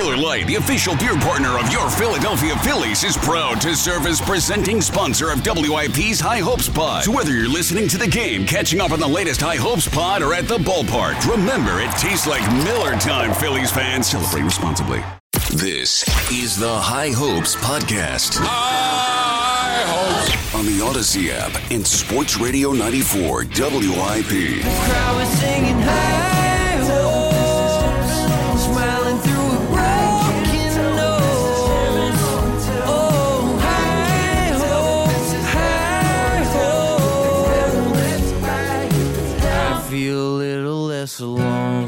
Miller Lite, the official beer partner of your Philadelphia Phillies, is proud to serve as presenting sponsor of WIP's High Hopes Pod. So whether you're listening to the game, catching up on the latest High Hopes Pod, or at the ballpark, remember it tastes like Miller time, Phillies fans. Celebrate responsibly. This is the High Hopes Podcast. High Hopes. On the Odyssey app and Sports Radio 94 WIP. The crowd was singing high hopes, smiling through a broken nose. Oh, high hopes, I feel a little less alone.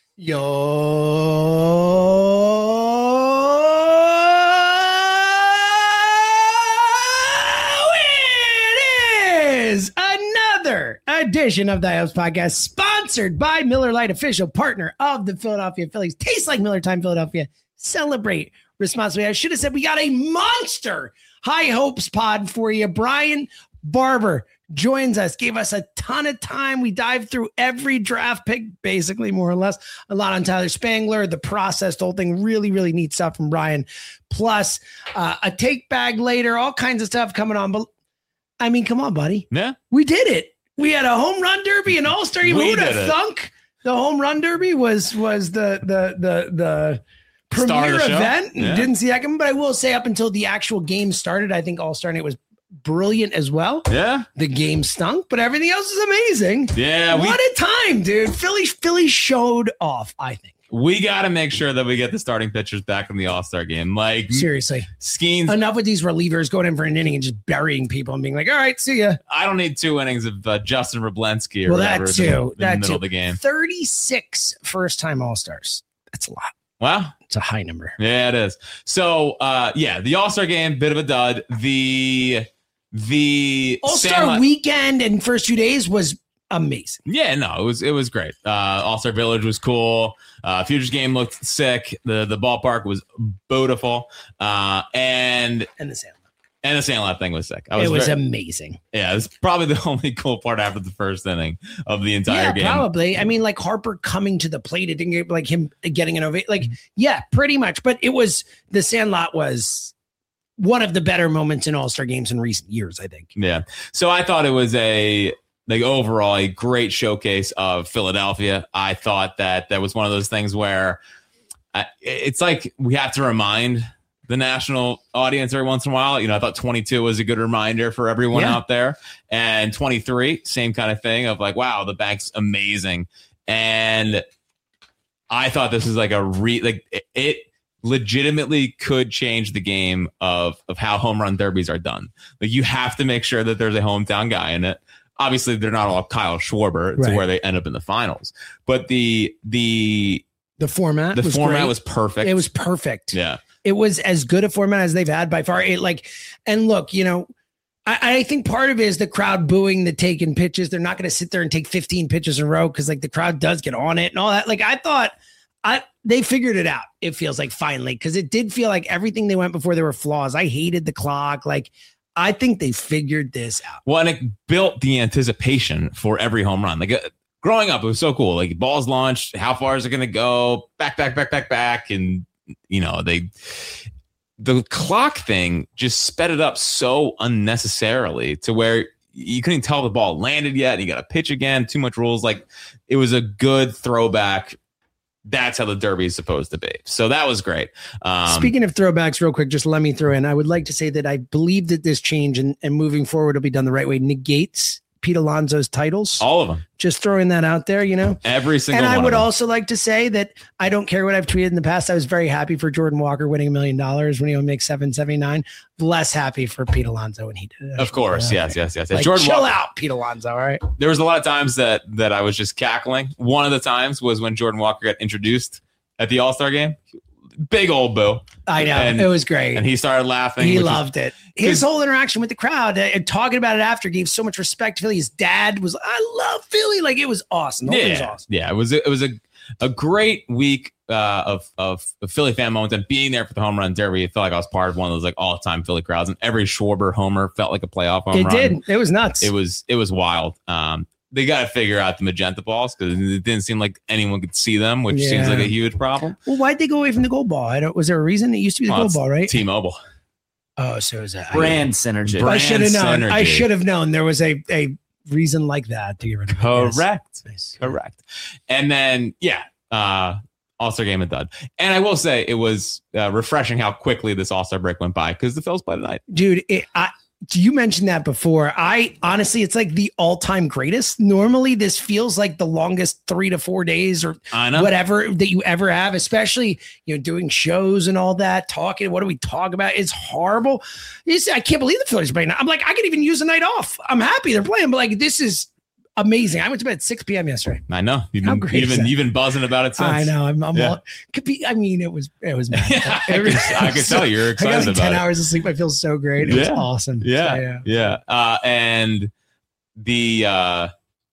Edition of the Hopes Podcast, sponsored by Miller Lite, official partner of the Philadelphia Phillies. Tastes like Miller time, Philadelphia. Celebrate responsibly. I should have said we got a monster High Hopes Pod for you. Brian Barber joins us, gave us a ton of time. We dived through every draft pick, basically, more or less. A lot on Tyler Spangler, the process, the whole thing. Really, really neat stuff from Brian. Plus, a take bag later, all kinds of stuff coming on. But I mean, come on, buddy. Yeah, we did it. We had a home run derby, an all-star game. Who would have thunk the home run derby was the premier event? Yeah. Didn't see that coming, but I will say up until the actual game started, I think all-star night was brilliant as well. Yeah. The game stunk, but everything else is amazing. Yeah. What a time, dude. Philly showed off, I think. We got to make sure that we get the starting pitchers back in the All-Star game. Like, seriously. Skeens. Enough with these relievers going in for an inning and just burying people and being like, all right, see ya. I don't need 2 innings of Justin Wroblewski or whatever in the middle of the game. 36 first-time All-Stars. That's a lot. Wow. It's a high number. Yeah, it is. So, the All-Star game, bit of a dud. The All-Star weekend and first 2 days was amazing. Yeah, no, it was great. All-Star Village was cool. Futures game looked sick. The ballpark was beautiful. And the Sandlot. And the Sandlot thing was sick. It was amazing. Yeah, it's probably the only cool part after the first inning of the entire game. Probably. I mean, like Harper coming to the plate, it didn't get like him getting an ovation. Like, yeah, pretty much. But it was the Sandlot was one of the better moments in All-Star games in recent years, I think. Yeah. So I thought it was overall a great showcase of Philadelphia. I thought that was one of those things where it's like we have to remind the national audience every once in a while. I thought 22 was a good reminder for everyone out there. And 23, same kind of thing of like, wow, the bank's amazing. And I thought this was like it legitimately could change the game of how home run derbies are done. Like, you have to make sure that there's a hometown guy in it. Obviously, they're not all Kyle Schwarber to where they end up in the finals, but the format was perfect. It was perfect. Yeah, it was as good a format as they've had by far. And look, I think part of it is the crowd booing the taken pitches. They're not going to sit there and take 15 pitches in a row because like the crowd does get on it and all that. Like I thought, they figured it out. It feels like finally, because it did feel like everything they went before there were flaws. I hated the clock. Like, I think they figured this out. Well, and it built the anticipation for every home run. Like growing up, it was so cool. Like balls launched, how far is it going to go? Back. And, the clock thing just sped it up so unnecessarily to where you couldn't tell the ball landed yet. And you got to pitch again. Too much rules. Like it was a good throwback. That's how the Derby is supposed to be. So that was great. Speaking of throwbacks, real quick, just let me throw in. I would like to say that I believe that this change and moving forward will be done the right way negates Pete Alonso's titles. All of them. Just throwing that out there, Every single one. And I would also like to say that I don't care what I've tweeted in the past. I was very happy for Jordan Walker winning $1 million when he only makes $779. Less happy for Pete Alonso when he did it. Of course. Yes. Like, Jordan chill Walker, out, Pete Alonso. All right. There was a lot of times that I was just cackling. One of the times was when Jordan Walker got introduced at the All-Star game. Big old boo. I know. It was great. And he started laughing. He loved it. His whole interaction with the crowd and talking about it after gave so much respect to Philly. His dad was, I love Philly. Like, it was awesome. The whole thing was awesome. Yeah, it was a great week of Philly fan moments, and being there for the home run derby. It felt like I was part of one of those like all-time Philly crowds, and every Schwarber homer felt like a playoff home run. It did. It was nuts. It was wild. they got to figure out the magenta balls because it didn't seem like anyone could see them, which seems like a huge problem. Well, why'd they go away from the gold ball? Was there a reason? It used to be the gold ball, right? T-Mobile. Oh, so is that brand synergy? I should have known. I should have known there was a reason like that to get rid of it. Correct. Yes. Correct. And then, All-Star game and dud. And I will say it was refreshing how quickly this All-Star break went by because the Phils played tonight. Dude, you mentioned that before. I honestly, it's like the all-time greatest. Normally, this feels like the longest 3 to 4 days or whatever that you ever have, especially, doing shows and all that, talking. What do we talk about? It's horrible. I can't believe the Phillies are playing. I'm like, I could even use a night off. I'm happy they're playing, but like, this is amazing. I went to bed at 6 p.m. yesterday. I know. You've been buzzing about it since. I know. I'm all, could be. I mean, it was mad. Yeah, I could tell you're excited I got like 10 about hours of sleep. I feel so great. It was awesome. Yeah. And the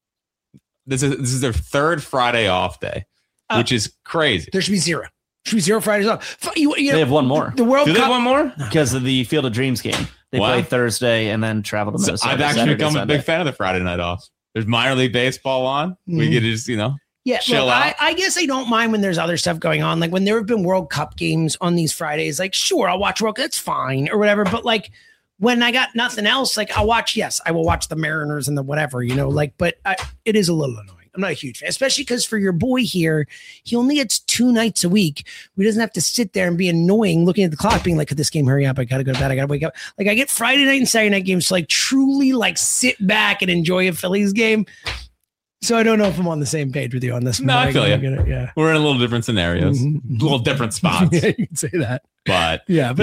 this is their third Friday off day, which is crazy. There should be zero. Should be zero Fridays off. They have one more. The World Cup. Do they have one more? Because of the Field of Dreams game. They play Thursday and then travel to Minnesota. I've actually become a big fan of the Friday night off. There's minor league baseball on. We get to just, chill out. I guess I don't mind when there's other stuff going on. Like when there have been World Cup games on these Fridays, like, sure, I'll watch World Cup. That's fine or whatever. But like when I got nothing else, like I will watch the Mariners and the whatever, but it is a little annoying. I'm not a huge fan, especially because for your boy here, he only gets 2 nights a week. He doesn't have to sit there and be annoying looking at the clock, being like, could this game hurry up? I got to go to bed. I got to wake up. Like I get Friday night and Saturday night games to like truly like sit back and enjoy a Phillies game. So I don't know if I'm on the same page with you on this. No, I feel you. We're in a little different scenarios, a little different spots. Yeah, you can say that. But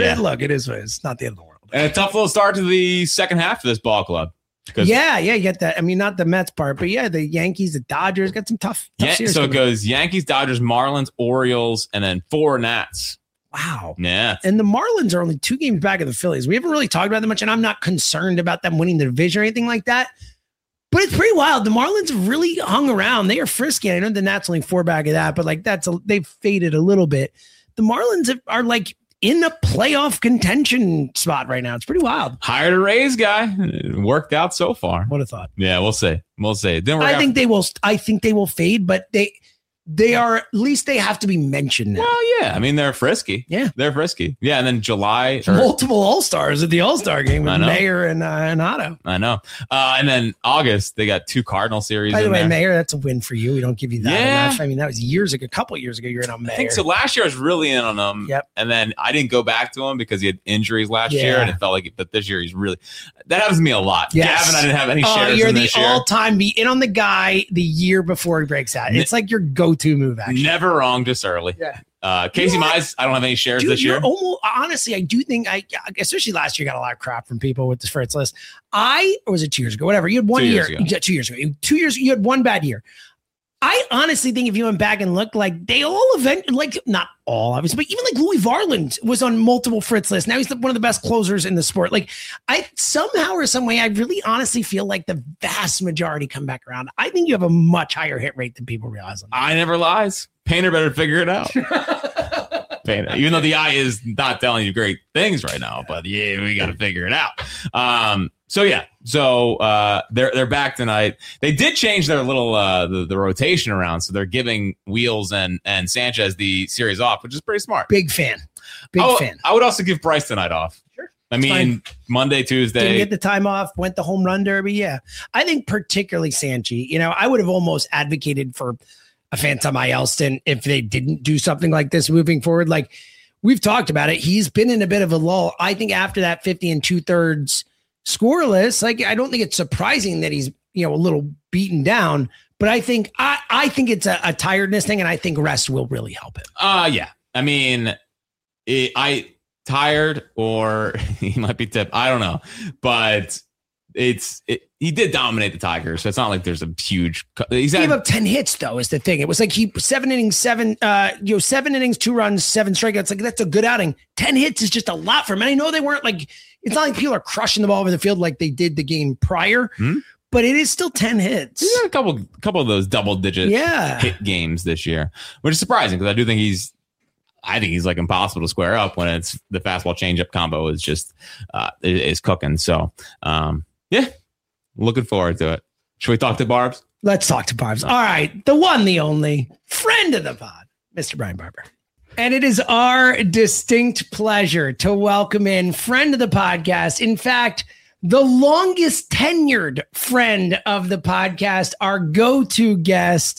it's not the end of the world. And a tough little start to the second half of this ball club. You get that. I mean, not the Mets part, but the Yankees, the Dodgers got some tough series. So it goes Yankees, Dodgers, Marlins, Orioles, and then 4 Nats. Wow. Yeah. And the Marlins are only 2 games back of the Phillies. We haven't really talked about them much, and I'm not concerned about them winning the division or anything like that. But it's pretty wild. The Marlins have really hung around. They are frisky. I know the Nats only 4 back of that, but like they've faded a little bit. The Marlins are like in a playoff contention spot right now. It's pretty wild. Hired a Rays guy. It worked out so far. What a thought. Yeah, we'll see. I think they will fade, but they are, at least they have to be mentioned now. Well, yeah. I mean, they're frisky. Yeah. They're frisky. Yeah. And then July. Multiple All-Stars at the All-Star game with Mayer and Otto. I know. And then August, they got 2 Cardinal series. By the way, there. Mayer, that's a win for you. We don't give you that enough. I mean, that was a couple years ago. You're in on Mayer. I think so. Last year, I was really in on him. Yep. And then I didn't go back to him because he had injuries last year. And it felt like, but this year, he's really, that happens to me a lot. Yes. Gavin, I didn't have any shares you're in the this year. all-time be in on the guy the year before he breaks out. It's like your go-to move, actually. Never wrong, just early. Yeah. Casey Mize, I don't have any shares this year. Honestly, I do think especially last year, got a lot of crap from people with the Fritz list. Or was it 2 years ago? Whatever. You had 1 year. 2 years ago. 2 years. You had one bad year. I honestly think if you went back and looked, like they all like not all obviously, but even like Louis Varland was on multiple Fritz lists. Now he's one of the best closers in the sport. Like I somehow or some way, I really honestly feel like the vast majority come back around. I think you have a much higher hit rate than people realize. I never lies. Painter better figure it out. Painter, even though the eye is not telling you great things right now, but we got to figure it out. So they're back tonight. They did change their little the rotation around, so they're giving Wheels and Sanchez the series off, which is pretty smart. Big fan. Fan. I would also give Bryce tonight off. Sure. I mean, fine. Monday, Tuesday. Didn't get the time off, went the home run derby. Yeah. I think particularly Sanchi, I would have almost advocated for a Phantom Elston if they didn't do something like this moving forward. Like we've talked about it. He's been in a bit of a lull. I think after that 50 2/3 scoreless, like I don't think it's surprising that he's, a little beaten down, but I think it's a tiredness thing. And I think rest will really help him. Yeah. I mean, tired or he might be tipped. I don't know, but he did dominate the Tigers. So it's not like there's a huge, he gave up 10 hits though, is the thing. It was like 7 innings, 7 innings, 2 runs, 7 strikeouts. Like that's a good outing. 10 hits is just a lot for him. And I know they weren't like, it's not like people are crushing the ball over the field like they did the game prior, but it is still 10 hits. He's got a couple of those double digit hit games this year, which is surprising because I think he's like impossible to square up when it's the fastball changeup combo is just is cooking. So looking forward to it. Should we talk to Barbs? Let's talk to Barbs. All right. The one, the only friend of the pod, Mr. Brian Barber. And it is our distinct pleasure to welcome in friend of the podcast. In fact, the longest tenured friend of the podcast, our go-to guest.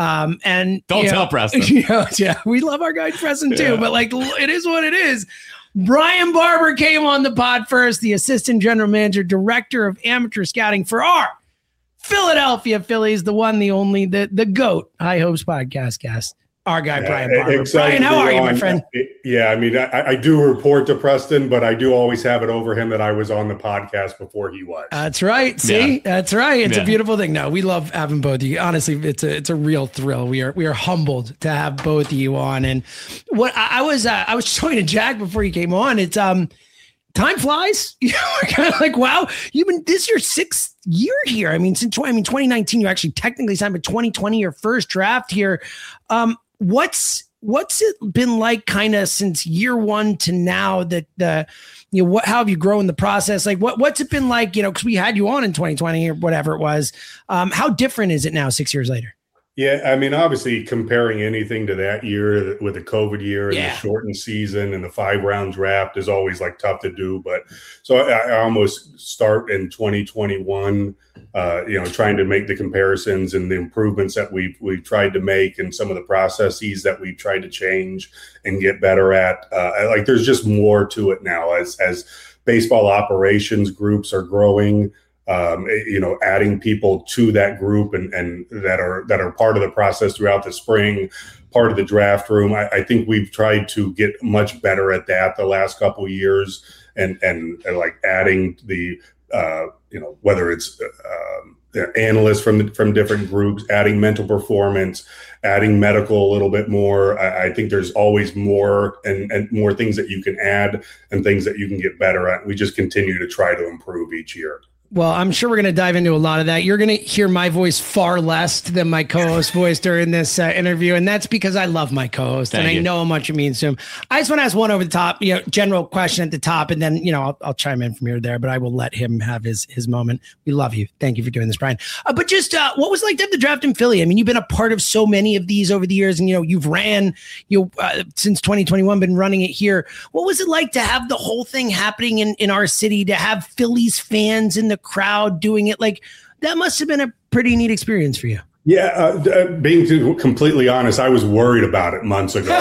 And don't tell Preston. Yeah, we love our guy Preston too, but like it is what it is. Brian Barber came on the pod first, the assistant general manager, director of amateur scouting for our Philadelphia Phillies, the one, the only, the GOAT High Hopes podcast guest. Our guy, Brian Barber. Brian, how are you, my friend? Yeah, I mean, I do report to Preston, but I do always have it over him that I was on the podcast before he was. That's right. See, that's right. It's a beautiful thing. No, we love having both of you. Honestly, it's a real thrill. We are humbled to have both of you on. And what I was talking to Jack before you came on. It's time flies. We're kind of like, wow, this is your 6th year here. I mean, since 2019, you actually technically signed, but 2020, your first draft here. What's it been like kind of since year one to now that how have you grown the process? Like what's it been like, cause we had you on in 2020 or whatever it was. How different is it now 6 years later? Yeah, I mean, obviously comparing anything to that year with the COVID year and the shortened season and the 5-round draft is always like tough to do. But so I almost start in 2021, trying to make the comparisons and the improvements that we've tried to make and some of the processes that we've tried to change and get better at. There's just more to it now as baseball operations groups are growing. Adding people to that group and that are part of the process throughout the spring, part of the draft room. I think we've tried to get much better at that the last couple of years and like adding the, whether it's analysts from different groups, adding mental performance, adding medical a little bit more. I think there's always more and more things that you can add and things that you can get better at. We just continue to try to improve each year. Well, I'm sure we're going to dive into a lot of that. You're going to hear my voice far less than my co-host voice during this interview. And that's because I love my co-host and I know how much it means to him. I just want to ask one over the top, general question at the top, and then, I'll chime in from here to there, but I will let him have his moment. We love you. Thank you for doing this, Brian. But just what was it like to have the draft in Philly? I mean, you've been a part of so many of these over the years and, you've ran, since 2021, been running it here. What was it like to have the whole thing happening in our city, to have Phillies fans in the crowd doing it? Like that must have been a pretty neat experience for you. Yeah, being completely honest, I was worried about it months ago.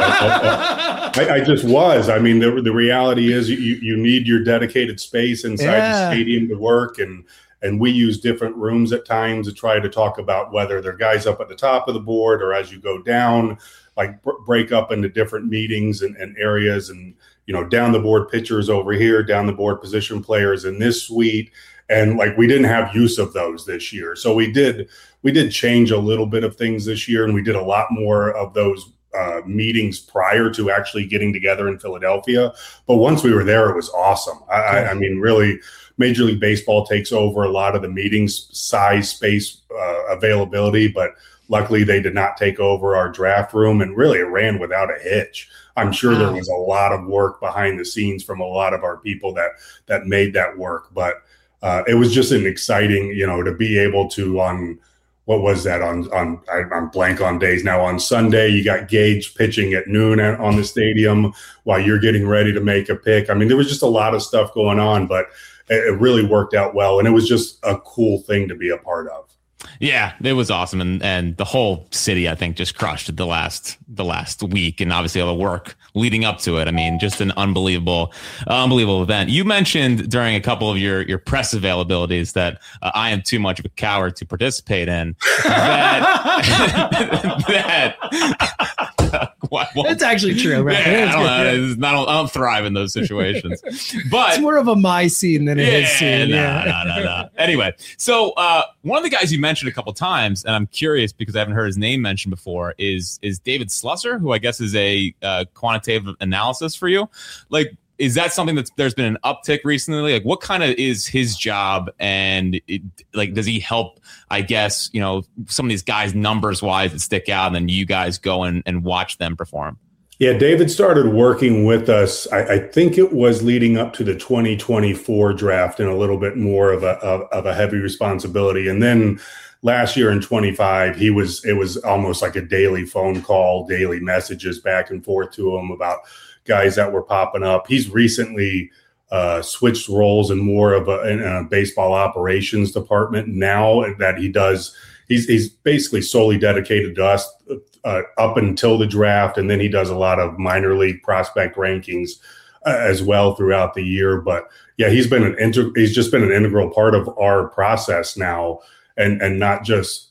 I just was. I mean, the reality is you need your dedicated space inside the stadium to work, and we use different rooms at times to try to talk about whether they're guys up at the top of the board or as you go down, like break up into different meetings and areas, and down the board pitchers over here, down the board position players in this suite. And like we didn't have use of those this year. So we did change a little bit of things this year, and we did a lot more of those meetings prior to actually getting together in Philadelphia. But once we were there, it was awesome. I mean, really, Major League Baseball takes over a lot of the meetings, size, space, availability, but luckily they did not take over our draft room, and really it ran without a hitch. I'm sure there was a lot of work behind the scenes from a lot of our people that made that work, but it was just an exciting, to be able to I'm blank on days now. On Sunday, you got Gage pitching at noon on the stadium while you're getting ready to make a pick. I mean, there was just a lot of stuff going on, but it really worked out well. And it was just a cool thing to be a part of. Yeah, it was awesome. And the whole city, I think, just crushed it the last week, and obviously all the work leading up to it. I mean, just an unbelievable event. You mentioned during a couple of your press availabilities that I am too much of a coward to participate in. It's actually true, right? Yeah, I don't thrive in those situations. But it's more of a my scene than a his scene. No. Anyway, so one of the guys you mentioned a couple times, and I'm curious because I haven't heard his name mentioned before, is David Slusser, who I guess is a quantitative analysis for you. Like, is that something that there's been an uptick recently? Like, what kind of is his job, and does he help, I guess, some of these guys numbers wise that stick out, and then you guys go and watch them perform? Yeah, David started working with us. I think it was leading up to the 2024 draft, and a little bit more of a heavy responsibility. And then last year in 25, it was almost like a daily phone call, daily messages back and forth to him about guys that were popping up. He's recently switched roles in more of a baseball operations department now that he does. He's basically solely dedicated to us up until the draft, and then he does a lot of minor league prospect rankings as well throughout the year. But yeah, he's just been an integral part of our process now, and not just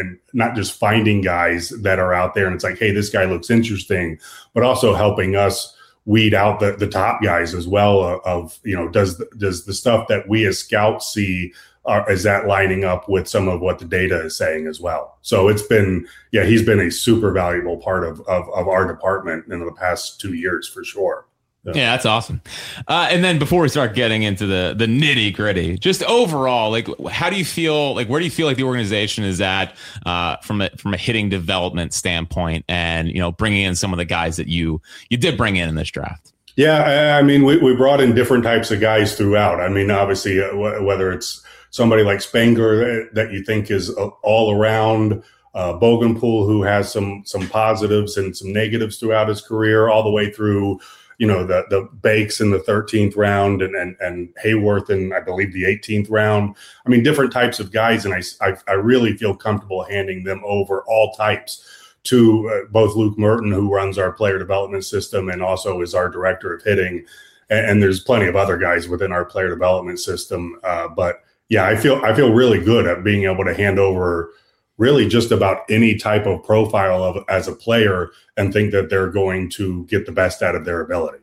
finding guys that are out there and it's like, hey, this guy looks interesting, but also helping us weed out the top guys as well. Does the stuff that we as scouts see, is that lining up with some of what the data is saying as well? So he's been a super valuable part of our department in the past 2 years for sure. Yeah, that's awesome. And then before we start getting into the nitty gritty, just overall, like, how do you feel? Like, where do you feel like the organization is at from a hitting development standpoint, and bringing in some of the guys that you did bring in this draft? Yeah, I mean, we brought in different types of guys throughout. I mean, obviously, whether it's somebody like Spangler that you think is all around, Bogenpool, who has some positives and some negatives throughout his career, all the way through, the Bakes in the 13th round and Hayworth in, I believe, the 18th round. I mean, different types of guys. And I really feel comfortable handing them over, all types, to both Luke Merton, who runs our player development system and also is our director of hitting. And there's plenty of other guys within our player development system. But yeah, I feel really good at being able to hand over really just about any type of profile as a player and think that they're going to get the best out of their ability.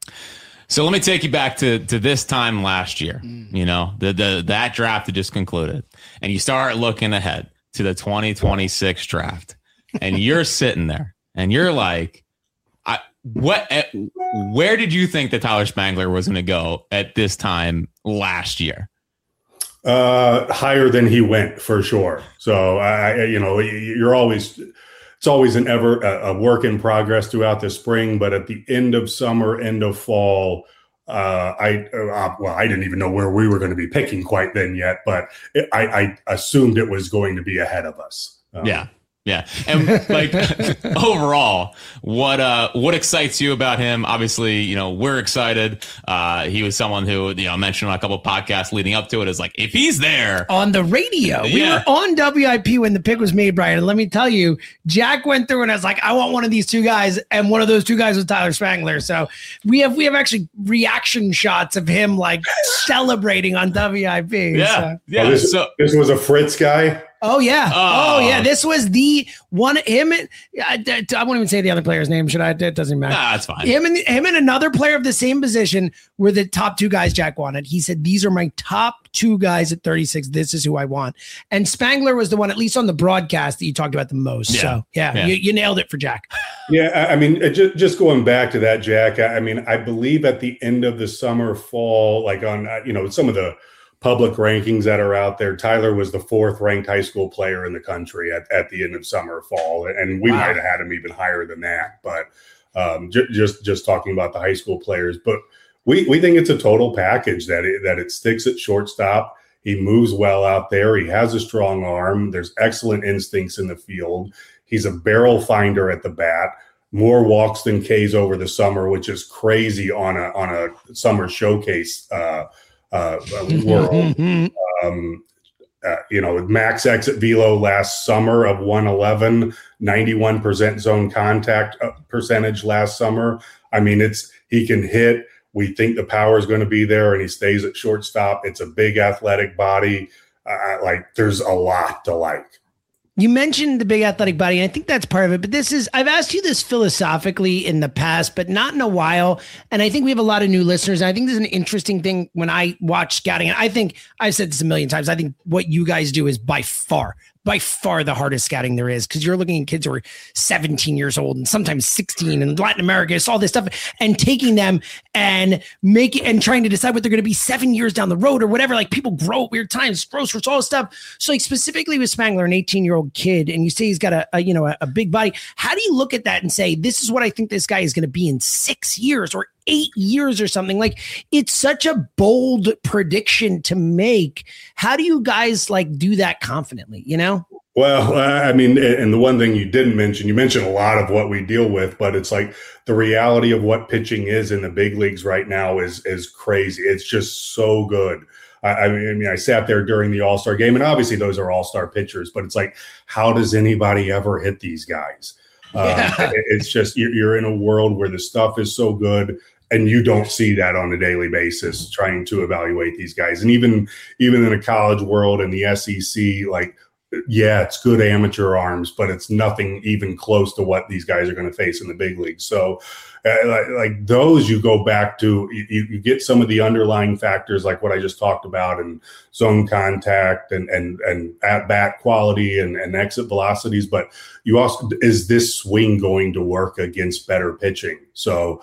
So let me take you back to this time last year. That draft that just concluded, and you start looking ahead to the 2026 draft, and you're sitting there and you're like, where did you think that Tyler Spangler was going to go at this time last year? Higher than he went, for sure. So it's always a work in progress throughout the spring, but at the end of summer, end of fall, I didn't even know where we were going to be picking quite then yet, but I assumed it was going to be ahead of us. Yeah. And like overall, what excites you about him? Obviously, we're excited. He was someone who, I mentioned on a couple of podcasts leading up to it, is like, if he's there on the radio, we were on WIP when the pick was made, Brian. And let me tell you, Jack went through and I was like, I want one of these two guys. And one of those two guys was Tyler Spangler. So we have actually reaction shots of him like celebrating on WIP. Yeah. So. Yeah. This was a Fritz guy. Oh yeah. Oh yeah. This was the one. Him and I won't even say the other player's name. Should I? It doesn't matter. Nah, that's fine. Him and another player of the same position were the top two guys Jack wanted. He said, these are my top two guys at 36. This is who I want. And Spangler was the one, at least on the broadcast, that you talked about the most. Yeah. So yeah. You nailed it for Jack. Yeah. I mean, just going back to that, Jack, I mean, I believe at the end of the summer, fall, like on, some of the public rankings that are out there, Tyler was the 4th ranked high school player in the country at the end of summer, fall. And we might have had him even higher than that. But just talking about the high school players, but we think it's a total package that it sticks at shortstop. He moves well out there. He has a strong arm. There's excellent instincts in the field. He's a barrel finder at the bat. More walks than Ks over the summer, which is crazy on a summer showcase world. Max exit velo last summer of 111, 91% zone contact percentage last summer. I mean, he can hit. We think the power is going to be there, and he stays at shortstop. It's a big athletic body. There's a lot to like. You mentioned the big athletic body, and I think that's part of it. But I've asked you this philosophically in the past, but not in a while. And I think we have a lot of new listeners. And I think this is an interesting thing when I watch scouting. And I think I've said this a million times. I think what you guys do is by far the hardest scouting there is, because you're looking at kids who are 17 years old and sometimes 16 in Latin America. It's all this stuff, and taking them and trying to decide what they're going to be 7 years down the road or whatever. Like, people grow at weird times, growth spurts, all this stuff. So like specifically with Spangler, an 18-year-old kid, and you say he's got a big body. How do you look at that and say, this is what I think this guy is going to be in 6 years or 8 years or something. Like, it's such a bold prediction to make. How do you guys like do that confidently, you know? Well, I mean, and the one thing you didn't mention, you mentioned a lot of what we deal with, but it's like the reality of what pitching is in the big leagues right now is crazy. It's just so good. I mean, I sat there during the All-Star game, and obviously those are all-star pitchers, but it's like, how does anybody ever hit these guys? It's just, you're in a world where the stuff is so good, and you don't see that on a daily basis trying to evaluate these guys. And even in a college world and the SEC, like, yeah, it's good amateur arms, but it's nothing even close to what these guys are going to face in the big leagues. So like those, you go back to, you get some of the underlying factors like what I just talked about, and zone contact and at bat quality and exit velocities. But you also, is this swing going to work against better pitching? So,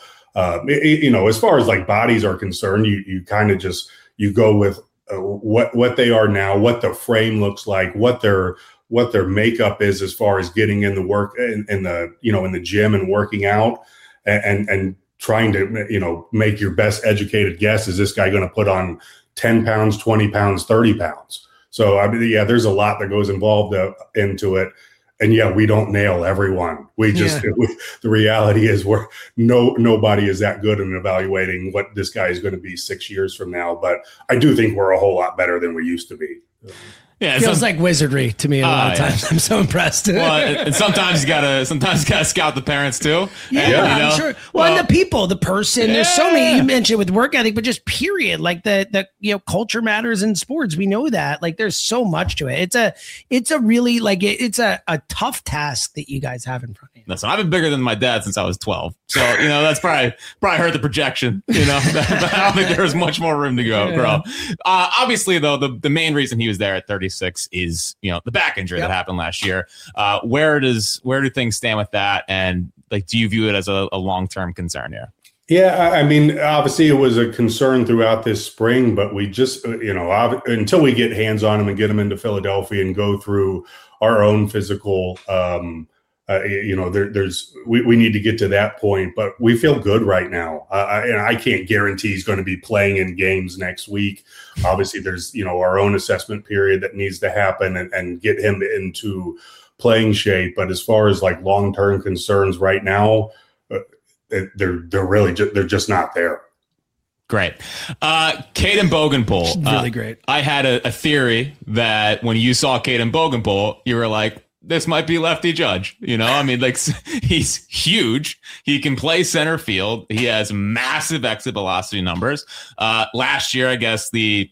as far as like bodies are concerned, you kind of just, you go with what they are now, what the frame looks like, what their makeup is as far as getting in the work in the gym and working out and trying to, make your best educated guess. Is this guy going to put on 10 pounds, 20 pounds, 30 pounds? So, I mean, yeah, there's a lot that goes involved into it. And yeah, we don't nail everyone. We just, the reality is nobody is that good in evaluating what this guy is going to be 6 years from now. But I do think we're a whole lot better than we used to be. Yeah, it feels like wizardry to me a lot of times. I'm so impressed. Well, and sometimes you gotta scout the parents too. Yeah, I'm sure. Well, and the people, the person. There's so many. You mentioned with work ethic, but just period. Like the culture matters in sports. We know that. Like there's so much to it. It's a really it's a tough task that you guys have in front of you. Listen, I've been bigger than my dad since I was 12. So that's probably hurt the projection. But I don't think there's much more room to grow. Obviously, though, the main reason he was there at 36 is the back injury that happened last year. Where do things stand with that, and like do you view it as a long-term concern here? Yeah, I mean, obviously it was a concern throughout this spring, but we just until we get hands on him and get him into Philadelphia and go through our own physical we need to get to that point, but we feel good right now. I can't guarantee he's going to be playing in games next week. Obviously there's, our own assessment period that needs to happen and get him into playing shape. But as far as like long-term concerns right now, they're just not there. Great. Caden Bogenpool. Really great. I had a theory that when you saw Caden Bogenpool, you were like, this might be Lefty Judge. I mean, like, he's huge. He can play center field. He has massive exit velocity numbers. Last year, I guess he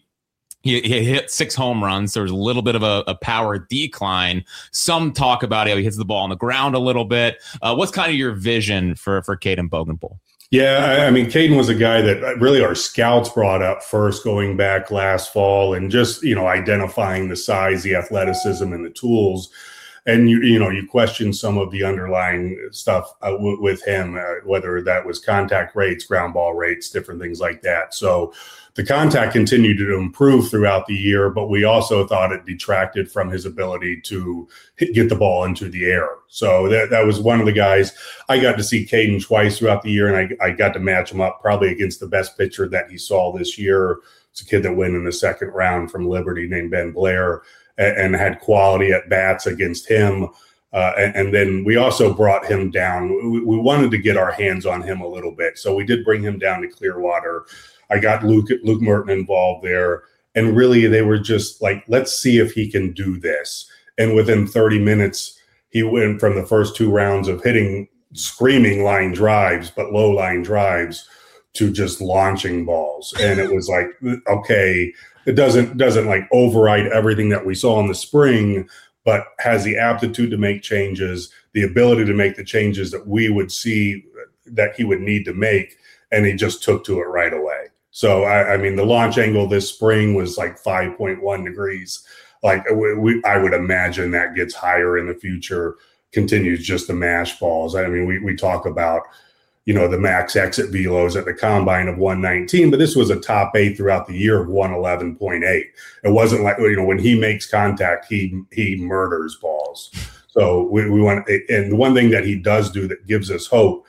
hit 6 home runs. There was a little bit of a power decline. Some talk about how he hits the ball on the ground a little bit. What's kind of your vision for Caden Bogenpool? Yeah, I mean, Caden was a guy that really our scouts brought up first going back last fall, and just, identifying the size, the athleticism, and the tools. And you question some of the underlying stuff with him, whether that was contact rates, ground ball rates, different things like that. So the contact continued to improve throughout the year, but we also thought it detracted from his ability to get the ball into the air. So that was one of the guys. I got to see Caden twice throughout the year, and I got to match him up probably against the best pitcher that he saw this year. It's a kid that went in the second round from Liberty named Ben Blair, and had quality at bats against him. And then we also brought him down. We wanted to get our hands on him a little bit. So we did bring him down to Clearwater. I got Luke Merton involved there. And really, they were just like, let's see if he can do this. And within 30 minutes, he went from the first 2 rounds of hitting screaming line drives, but low line drives, to just launching balls. And it was like, okay, it doesn't like override everything that we saw in the spring, but has the aptitude to make changes, the ability to make the changes that we would see that he would need to make. And he just took to it right away. So, I mean, the launch angle this spring was like 5.1 degrees. Like I would imagine that gets higher in the future, continues just to mash balls. I mean, we talk about, the max exit velos at the combine of 119, but this was a top 8 throughout the year of 111.8. It wasn't like, when he makes contact, he murders balls. So we want, and the one thing that he does do that gives us hope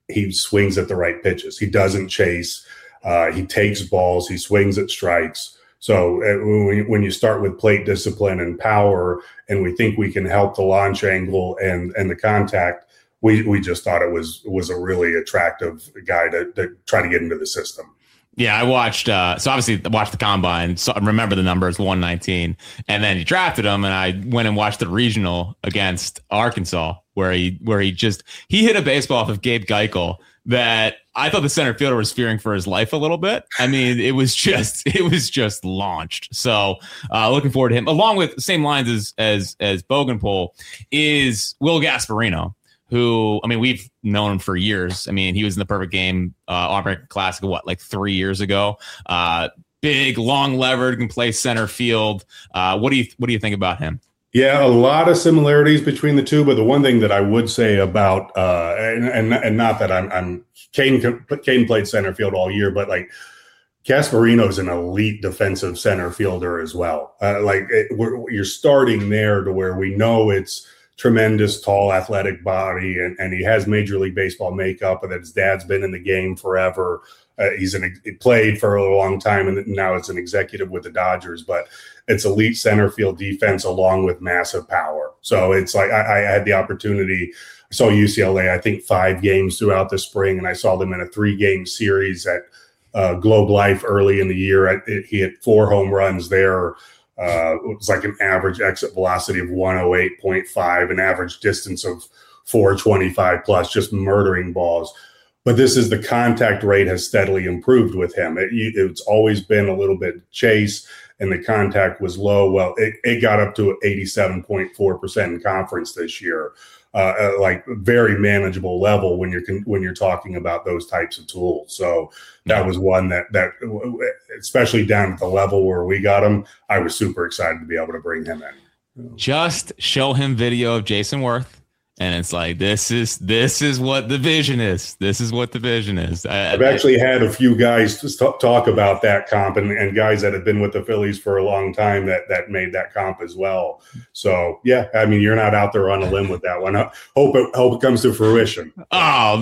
he swings at the right pitches. He doesn't chase. He takes balls. He swings at strikes. So when you start with plate discipline and power, and we think we can help the launch angle and the contact, we just thought it was a really attractive guy to try to get into the system. Yeah, I watched. So obviously, I watched the combine. So I remember the numbers 119, and then he drafted him, and I went and watched the regional against Arkansas, where he hit a baseball off of Gabe Geichel that I thought the center fielder was fearing for his life a little bit. I mean, it was just launched. So looking forward to him. Along with the same lines as Bougainville is Will Gasparino, who, I mean, we've known him for years. I mean, he was in the Perfect Game All-American Classic, like 3 years ago. Big, long levered, can play center field. What do you think about him? Yeah, a lot of similarities between the two, but the one thing that I would say about and not that I'm Caden played center field all year, but like Gasparino's an elite defensive center fielder as well. You're starting there to where we know it's tremendous, tall, athletic body, and he has Major League Baseball makeup, and that his dad's been in the game forever. He played for a long time, and now it's an executive with the Dodgers, but it's elite center field defense along with massive power. So it's like I had the opportunity. I saw UCLA, I think 5 games throughout the spring, and I saw them in a 3-game series at Globe Life early in the year. He hit 4 home runs there. It was like an average exit velocity of 108.5, an average distance of 425 plus, just murdering balls. But this is the contact rate has steadily improved with him. It's always been a little bit chase, and the contact was low. Well, it got up to 87.4% in conference this year, like very manageable level when you're talking about those types of tools. So that was one that especially down at the level where we got him, I was super excited to be able to bring him in. Just show him video of Jason Worth. And it's like, this is what the vision is. This is what the vision is. I've actually had a few guys talk about that comp and guys that have been with the Phillies for a long time that made that comp as well. So, yeah, I mean, you're not out there on a limb with that one. Hope it comes to fruition. Oh,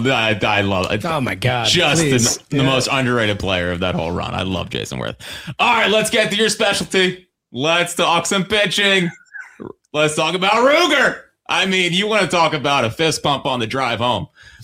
I love it. Oh, my God. Just the most underrated player of that whole run. I love Jason Worth. All right, let's get to your specialty. Let's talk some pitching. Let's talk about Ruger. I mean, you want to talk about a fist pump on the drive home.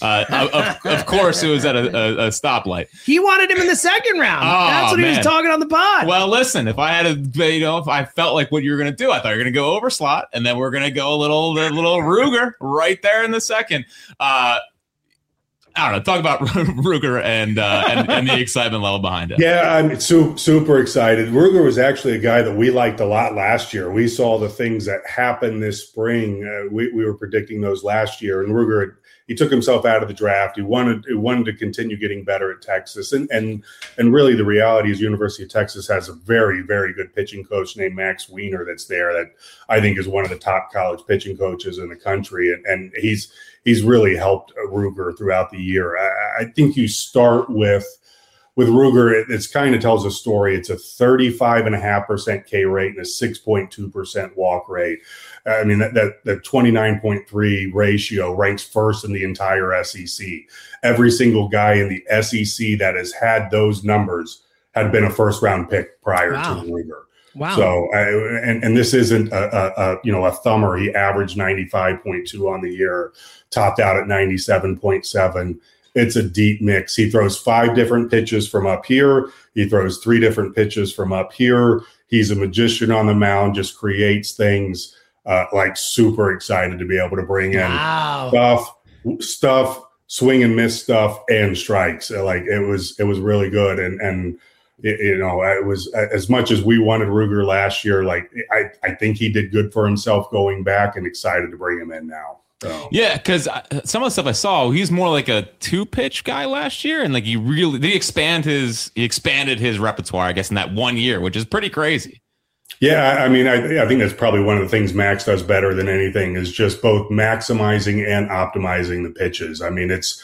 Of course, it was at a stoplight. He wanted him in the second round. That's what he was talking on the pod. Well, listen, if I had if I felt like what you were going to do, I thought you were going to go over slot, and then we're going to go a little Ruger right there in the second. I don't know. Talk about Ruger and the excitement level behind it. Yeah, I'm super excited. Ruger was actually a guy that we liked a lot last year. We saw the things that happened this spring. We were predicting those last year, and Ruger he took himself out of the draft. He wanted to continue getting better at Texas, and really the reality is University of Texas has a very, very good pitching coach named Max Weiner that's there that I think is one of the top college pitching coaches in the country, and he's really helped Ruger throughout the year. I think you start with Ruger, it's kind of tells a story. It's a 35.5% K rate and a 6.2% walk rate. I mean, that 29.3 ratio ranks first in the entire SEC. Every single guy in the SEC that has had those numbers had been a first-round pick prior to Ruger. Wow. So, and this isn't a thumber. He averaged 95.2 on the year, topped out at 97.7. It's a deep mix. He throws 5 different pitches from up here. He throws 3 different pitches from up here. He's a magician on the mound, just creates things. Like super excited to be able to bring in stuff, swing and miss stuff, and strikes. Like it was really good. And it was as much as we wanted Ruger last year. Like I think he did good for himself going back, and excited to bring him in now. So. Yeah, because some of the stuff I saw, he's more like a 2-pitch guy last year, and like he expanded his repertoire, I guess, in that 1 year, which is pretty crazy. Yeah, I mean, I think that's probably one of the things Max does better than anything is just both maximizing and optimizing the pitches. I mean, it's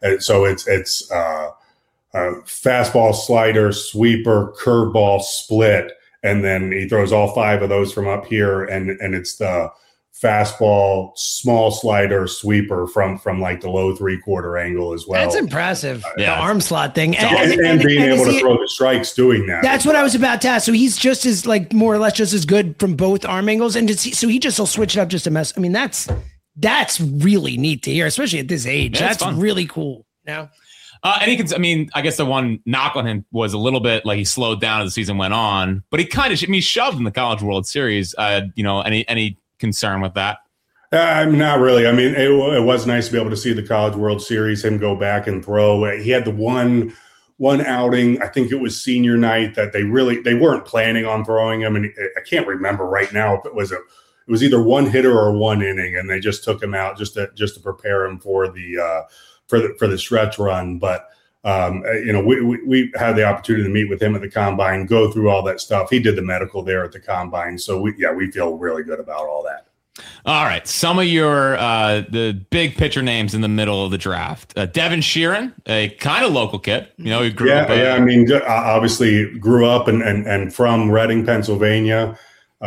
fastball, slider, sweeper, curveball, split, and then he throws all 5 of those from up here, and it's the fastball, small slider, sweeper from like the low 3/4 angle as well. That's impressive. The arm slot thing. And being able to throw the strikes doing that. That's what I was about to ask. So he's just as like more or less just as good from both arm angles. And so he just will switch it up just a mess. I mean, that's really neat to hear, especially at this age. Yeah, that's really cool. Now. And he can, I mean, I guess the one knock on him was a little bit like he slowed down as the season went on, but he kind of, he shoved in the College World Series. Any concern with that? Not really. I mean, it was nice to be able to see the College World Series, him go back and throw. He had the one outing, I think it was senior night, that they weren't planning on throwing him. And I can't remember right now if it was either one hitter or one inning, and they just took him out just to prepare him for the stretch run. But we had the opportunity to meet with him at the combine, go through all that stuff. He did the medical there at the combine. So we feel really good about all that. All right. Some of your the big pitcher names in the middle of the draft. Devin Sheeran, a kind of local kid. He grew up. I mean, obviously grew up and from Reading, Pennsylvania.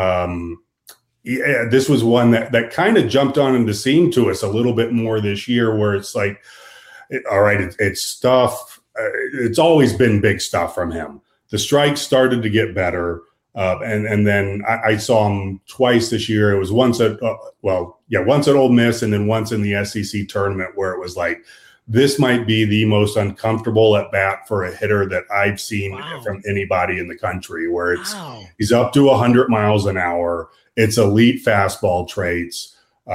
This was one that kind of jumped on the scene to us a little bit more this year, where it's like, all right, it's stuff. It's always been big stuff from him. The strikes started to get better. And then I saw him twice this year. It was once at Ole Miss, and then once in the SEC tournament, where it was like, this might be the most uncomfortable at bat for a hitter that I've seen from anybody in the country, where he's up to 100 miles an hour. It's elite fastball traits.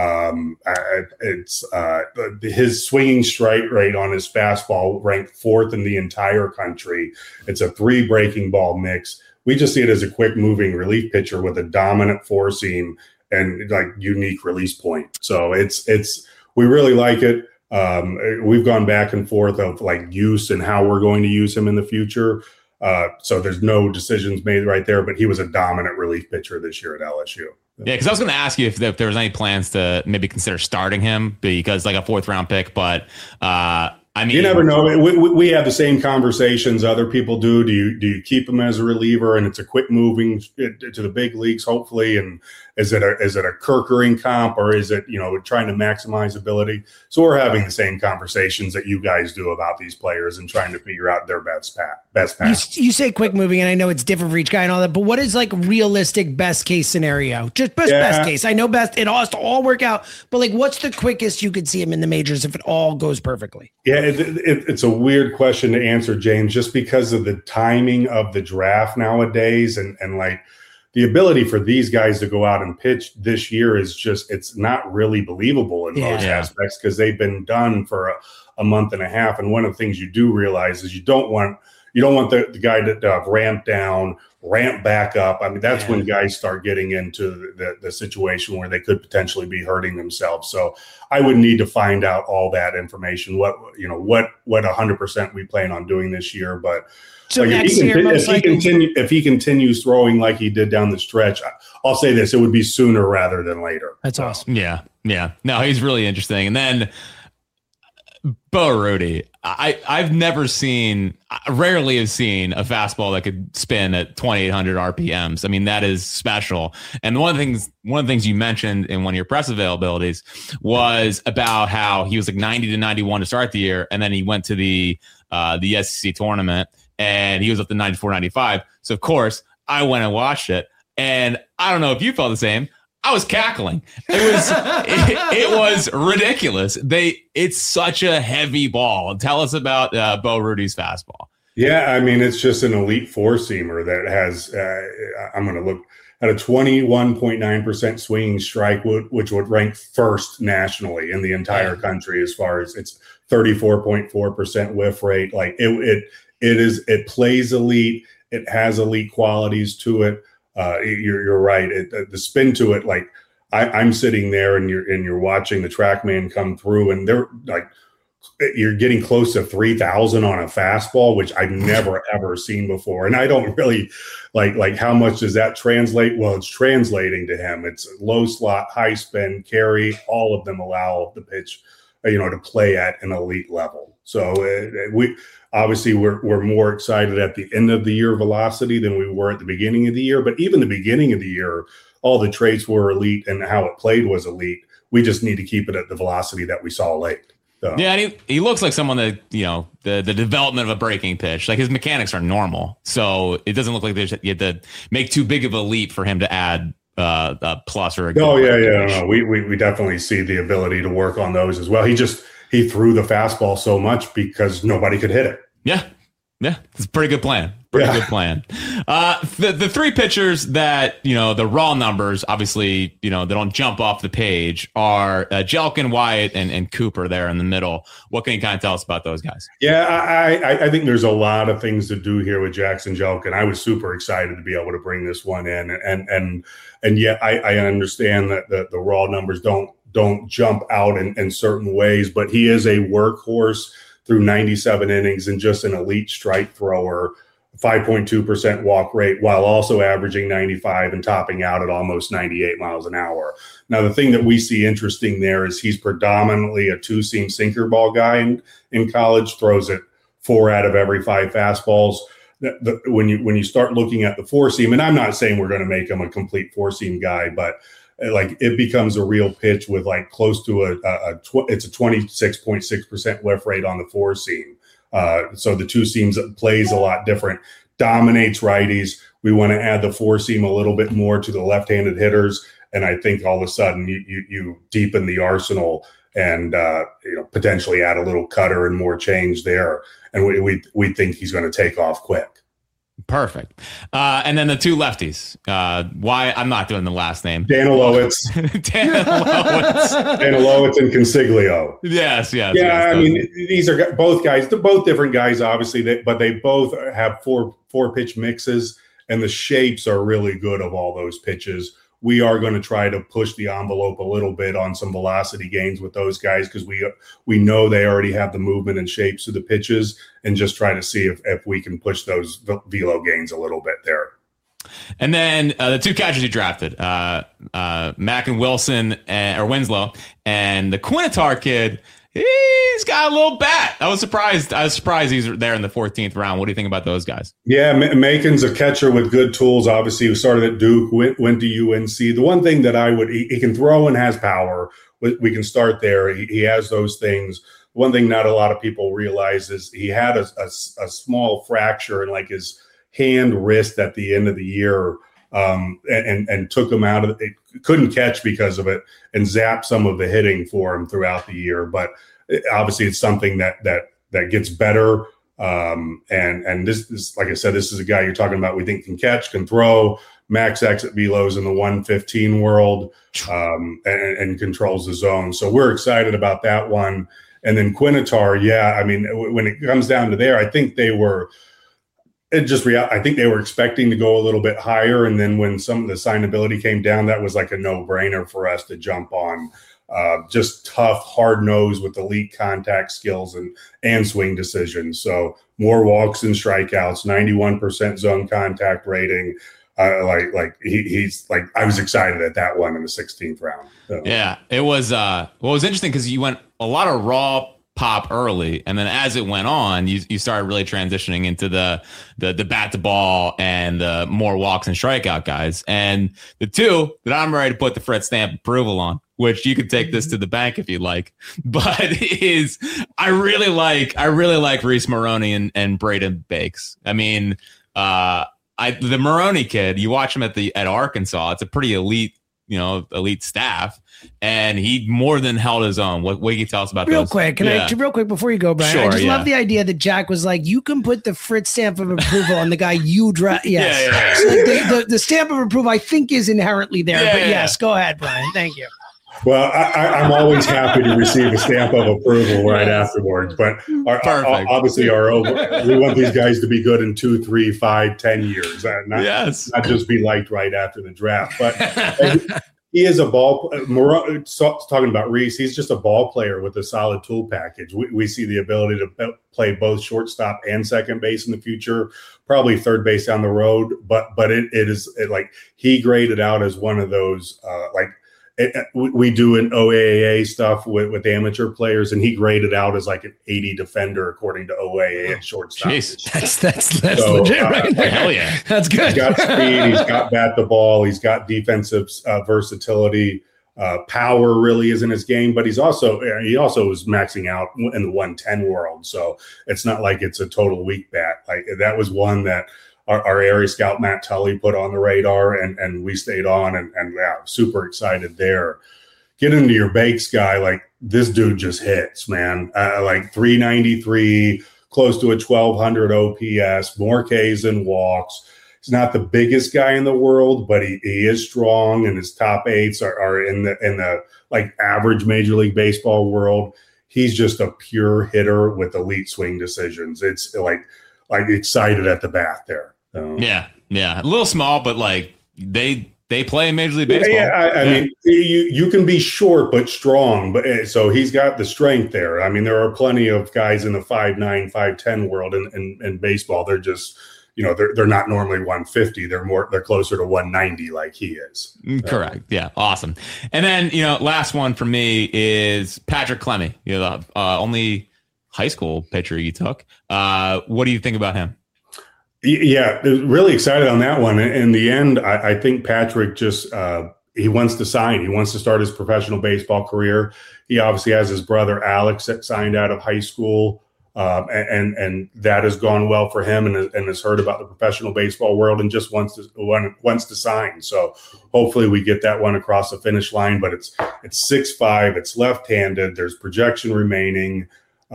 His swinging strike rate on his fastball ranked 4th in the entire country. It's a 3 breaking ball mix. We just see it as a quick moving relief pitcher with a dominant four seam and like unique release point. So we really like it. We've gone back and forth of like use and how we're going to use him in the future. So there's no decisions made right there, but he was a dominant relief pitcher this year at LSU. Yeah, because I was going to ask you if there was any plans to maybe consider starting him, because like a 4th round pick, but I mean, you never know. We have the same conversations other people do. Do you keep him as a reliever and it's a quick moving to the big leagues, hopefully? And is it a Kerkering comp, or is it, trying to maximize ability? So we're having the same conversations that you guys do about these players and trying to figure out their best path. You say quick moving, and I know it's different for each guy and all that, but what is like realistic best case scenario? Just best case. I know best. It has to all work out, but like, what's the quickest you could see him in the majors if it all goes perfectly? Yeah, it's a weird question to answer, James, just because of the timing of the draft nowadays, and like the ability for these guys to go out and pitch this year is just, it's not really believable in most aspects, because they've been done for a month and a half. And one of the things you do realize is you don't want the guy to ramp down, ramp back up. I mean, that's when guys start getting into the situation where they could potentially be hurting themselves. So I would need to find out all that information, what 100% we plan on doing this year. But so like if he continues throwing like he did down the stretch, I'll say this, it would be sooner rather than later. That's awesome. Yeah. No, he's really interesting. And then Bo Rudy, I rarely have seen a fastball that could spin at 2,800 RPMs. I mean, that is special. And one of the things you mentioned in one of your press availabilities was about how he was like 90 to 91 to start the year, and then he went to the SEC tournament and he was up to 94, 95. So of course I went and watched it, and I don't know if you felt the same. I was cackling. It was ridiculous. It's such a heavy ball. Tell us about Bo Rudy's fastball. Yeah, I mean, it's just an elite four-seamer that has, I'm going to look at a 21.9% swinging strike, which would rank 1st nationally in the entire country as far as its 34.4% whiff rate. Like it plays elite. It has elite qualities to it. You're right. The spin to it, like I'm sitting there and you're watching the TrackMan come through, and they're like, you're getting close to 3,000 on a fastball, which I've never ever seen before. And I don't really like how much does that translate? Well, it's translating to him. It's low slot, high spin, carry. All of them allow the pitch, to play at an elite level. So we're more excited at the end of the year velocity than we were at the beginning of the year. But even the beginning of the year, all the traits were elite and how it played was elite. We just need to keep it at the velocity that we saw late. So. Yeah, and he looks like someone that, the development of a breaking pitch, like his mechanics are normal. So it doesn't look like you have to make too big of a leap for him to add a plus or a. Oh, yeah. No, we definitely see the ability to work on those as well. He threw the fastball so much because nobody could hit it. Yeah. Yeah, it's a pretty good plan. Good plan. The three pitchers that, the raw numbers, obviously, they don't jump off the page are Jelkin, Wyatt, and Cooper there in the middle. What can you kind of tell us about those guys? Yeah, I think there's a lot of things to do here with Jackson Jelkin. I was super excited to be able to bring this one in. And yet I understand that the raw numbers don't jump out in certain ways, but he is a workhorse through 97 innings and just an elite strike thrower, 5.2% walk rate, while also averaging 95 and topping out at almost 98 miles an hour. Now, the thing that we see interesting there is he's predominantly a two-seam sinker ball guy in college, throws it 4 out of every 5 fastballs. When you start looking at the four-seam, and I'm not saying we're going to make him a complete four-seam guy, but like it becomes a real pitch with like close to it's a 26.6% whiff rate on the four seam. So the two seams plays a lot different, dominates righties. We want to add the four seam a little bit more to the left-handed hitters. And I think all of a sudden you deepen the arsenal and potentially add a little cutter and more change there. And we think he's going to take off quick. Perfect. And then the two lefties. Why I'm not doing the last name. Danilowitz. Danilowitz and Consiglio. Yes. Yeah, I mean, these are both guys. They're both different guys, obviously, but they both have four pitch mixes, and the shapes are really good of all those pitches. We are going to try to push the envelope a little bit on some velocity gains with those guys because we know they already have the movement and shapes of the pitches, and just try to see if we can push those velo gains a little bit there. And then the two catchers you drafted, Mack and Wilson or Winslow, and the Quinnitar kid. He's got a little bat. I was surprised he's there in the 14th round. What do you think about those guys? Yeah, Macon's a catcher with good tools. Obviously, he started at Duke, went to UNC. The one thing that he can throw and has power. We can start there. He has those things. One thing not a lot of people realize is he had a small fracture in like his hand wrist at the end of the year. And took him out of it. Couldn't catch because of it and zapped some of the hitting for him throughout the year. But obviously it's something that gets better. And this is, like I said, this is a guy you're talking about we think can catch, can throw, max exit velos in the 115 world, and controls the zone. So we're excited about that one. And then Quinnitar, yeah, I mean, when it comes down to there, I think they were expecting to go a little bit higher. And then when some of the signability came down, that was like a no-brainer for us to jump on. Just tough, hard nose with elite contact skills and swing decisions. So more walks and strikeouts, 91% zone contact rating. He's like, I was excited at that one in the 16th round. So. Yeah, it was, it was interesting because you went a lot of raw pop early, and then as it went on, you started really transitioning into the bat to ball and the more walks and strikeout guys. And the two that I'm ready to put the Fred stamp approval on, which you could take this to the bank if you'd like, but is I really like Reese Moroney and Braden Bakes. I mean, the Moroney kid, you watch him at Arkansas, it's a pretty elite staff, and he more than held his own. What can you tell us about real quick? Real quick before you go, Brian? Sure, I just love the idea that Jack was like, you can put the Fritz stamp of approval on the guy you draft. Yes. Yeah. So the stamp of approval, I think, is inherently there. Yes, go ahead, Brian. Thank you. Well, I'm always happy to receive a stamp of approval right afterwards. But obviously, we want these guys to be good in 2, 3, 5, 10 years, not just be liked right after the draft. But he is a talking about Reese, he's just a ball player with a solid tool package. We see the ability to play both shortstop and second base in the future, probably third base down the road. But it is like he graded out as one of those we do an OAA stuff with amateur players, and he graded out as like an 80 defender according to OAA at shortstop. Jeez. That's so, legit right there. Hell yeah. That's good. He's got speed. He's got bat the ball. He's got defensive versatility. Power really isn't his game, but he also is maxing out in the 110 world. So it's not like it's a total weak bat. Like that was one that our area scout Matt Tully put on the radar, and we stayed on, and yeah, super excited there. Get into your Bakes guy, like this dude just hits, man. Like 393, close to a 1200 OPS, more Ks than walks. He's not the biggest guy in the world, but he is strong, and his top eights are in the like average Major League Baseball world. He's just a pure hitter with elite swing decisions. It's like excited at the bat there. Yeah. A little small, but like they play in Major League Baseball. Yeah, I mean, you can be short but strong, but so he's got the strength there. I mean, there are plenty of guys in the 5'9", 5'10" world in baseball. They're just, they're not normally 150. They're closer to 190 like he is. Correct. Yeah. Awesome. And then, last one for me is Patrick Clemmy, the only high school pitcher you took. What do you think about him? Yeah, really excited on that one. In the end, I think Patrick just he wants to sign. He wants to start his professional baseball career. He obviously has his brother Alex that signed out of high school, and that has gone well for him, and has heard about the professional baseball world and just wants to sign. So hopefully we get that one across the finish line. But it's 6'5", it's left-handed. There's projection remaining.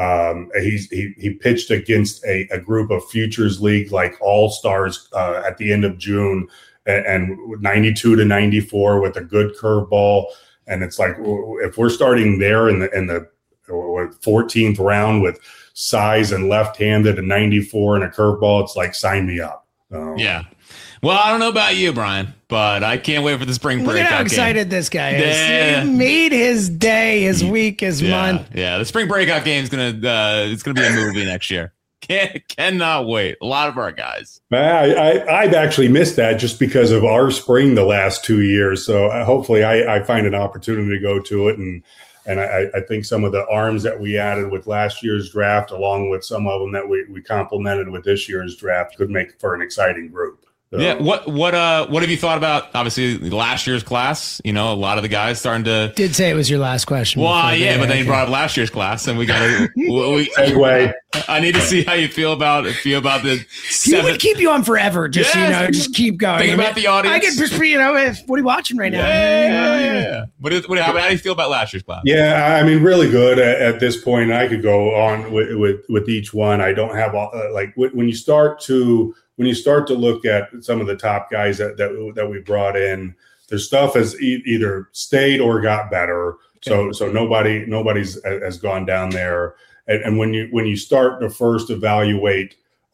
He pitched against a group of Futures League like all-stars at the end of June, and 92 to 94 with a good curveball. And it's like, if we're starting there in the 14th round with size and left-handed and 94 and a curveball, it's like, sign me up. Yeah. Well, I don't know about you, Brian, but I can't wait for the spring breakout game. Look at how excited this guy is. Yeah. He made his day, his week, his month. Yeah, the spring breakout game is it's gonna be a movie next year. Cannot wait. A lot of our guys. I've actually missed that just because of our spring the last 2 years. So hopefully I find an opportunity to go to it, and I think some of the arms that we added with last year's draft, along with some of them that we complemented with this year's draft, could make for an exciting group. So. Yeah. What have you thought about, obviously, last year's class? A lot of the guys starting to. Did say it was your last question. Well, yeah, but then you brought up last year's class, and we got to. Segue. I need to see how you feel about the. He would keep you on forever. Just just keep going. Think about the audience. I get just what are you watching right now? Yeah. How do you feel about last year's class? Yeah, I mean, really good at this point. I could go on with each one. I don't have when you start to look at some of the top guys that we brought in, their stuff has either stayed or got better. So nobody's has gone down there. And when you start to first evaluate,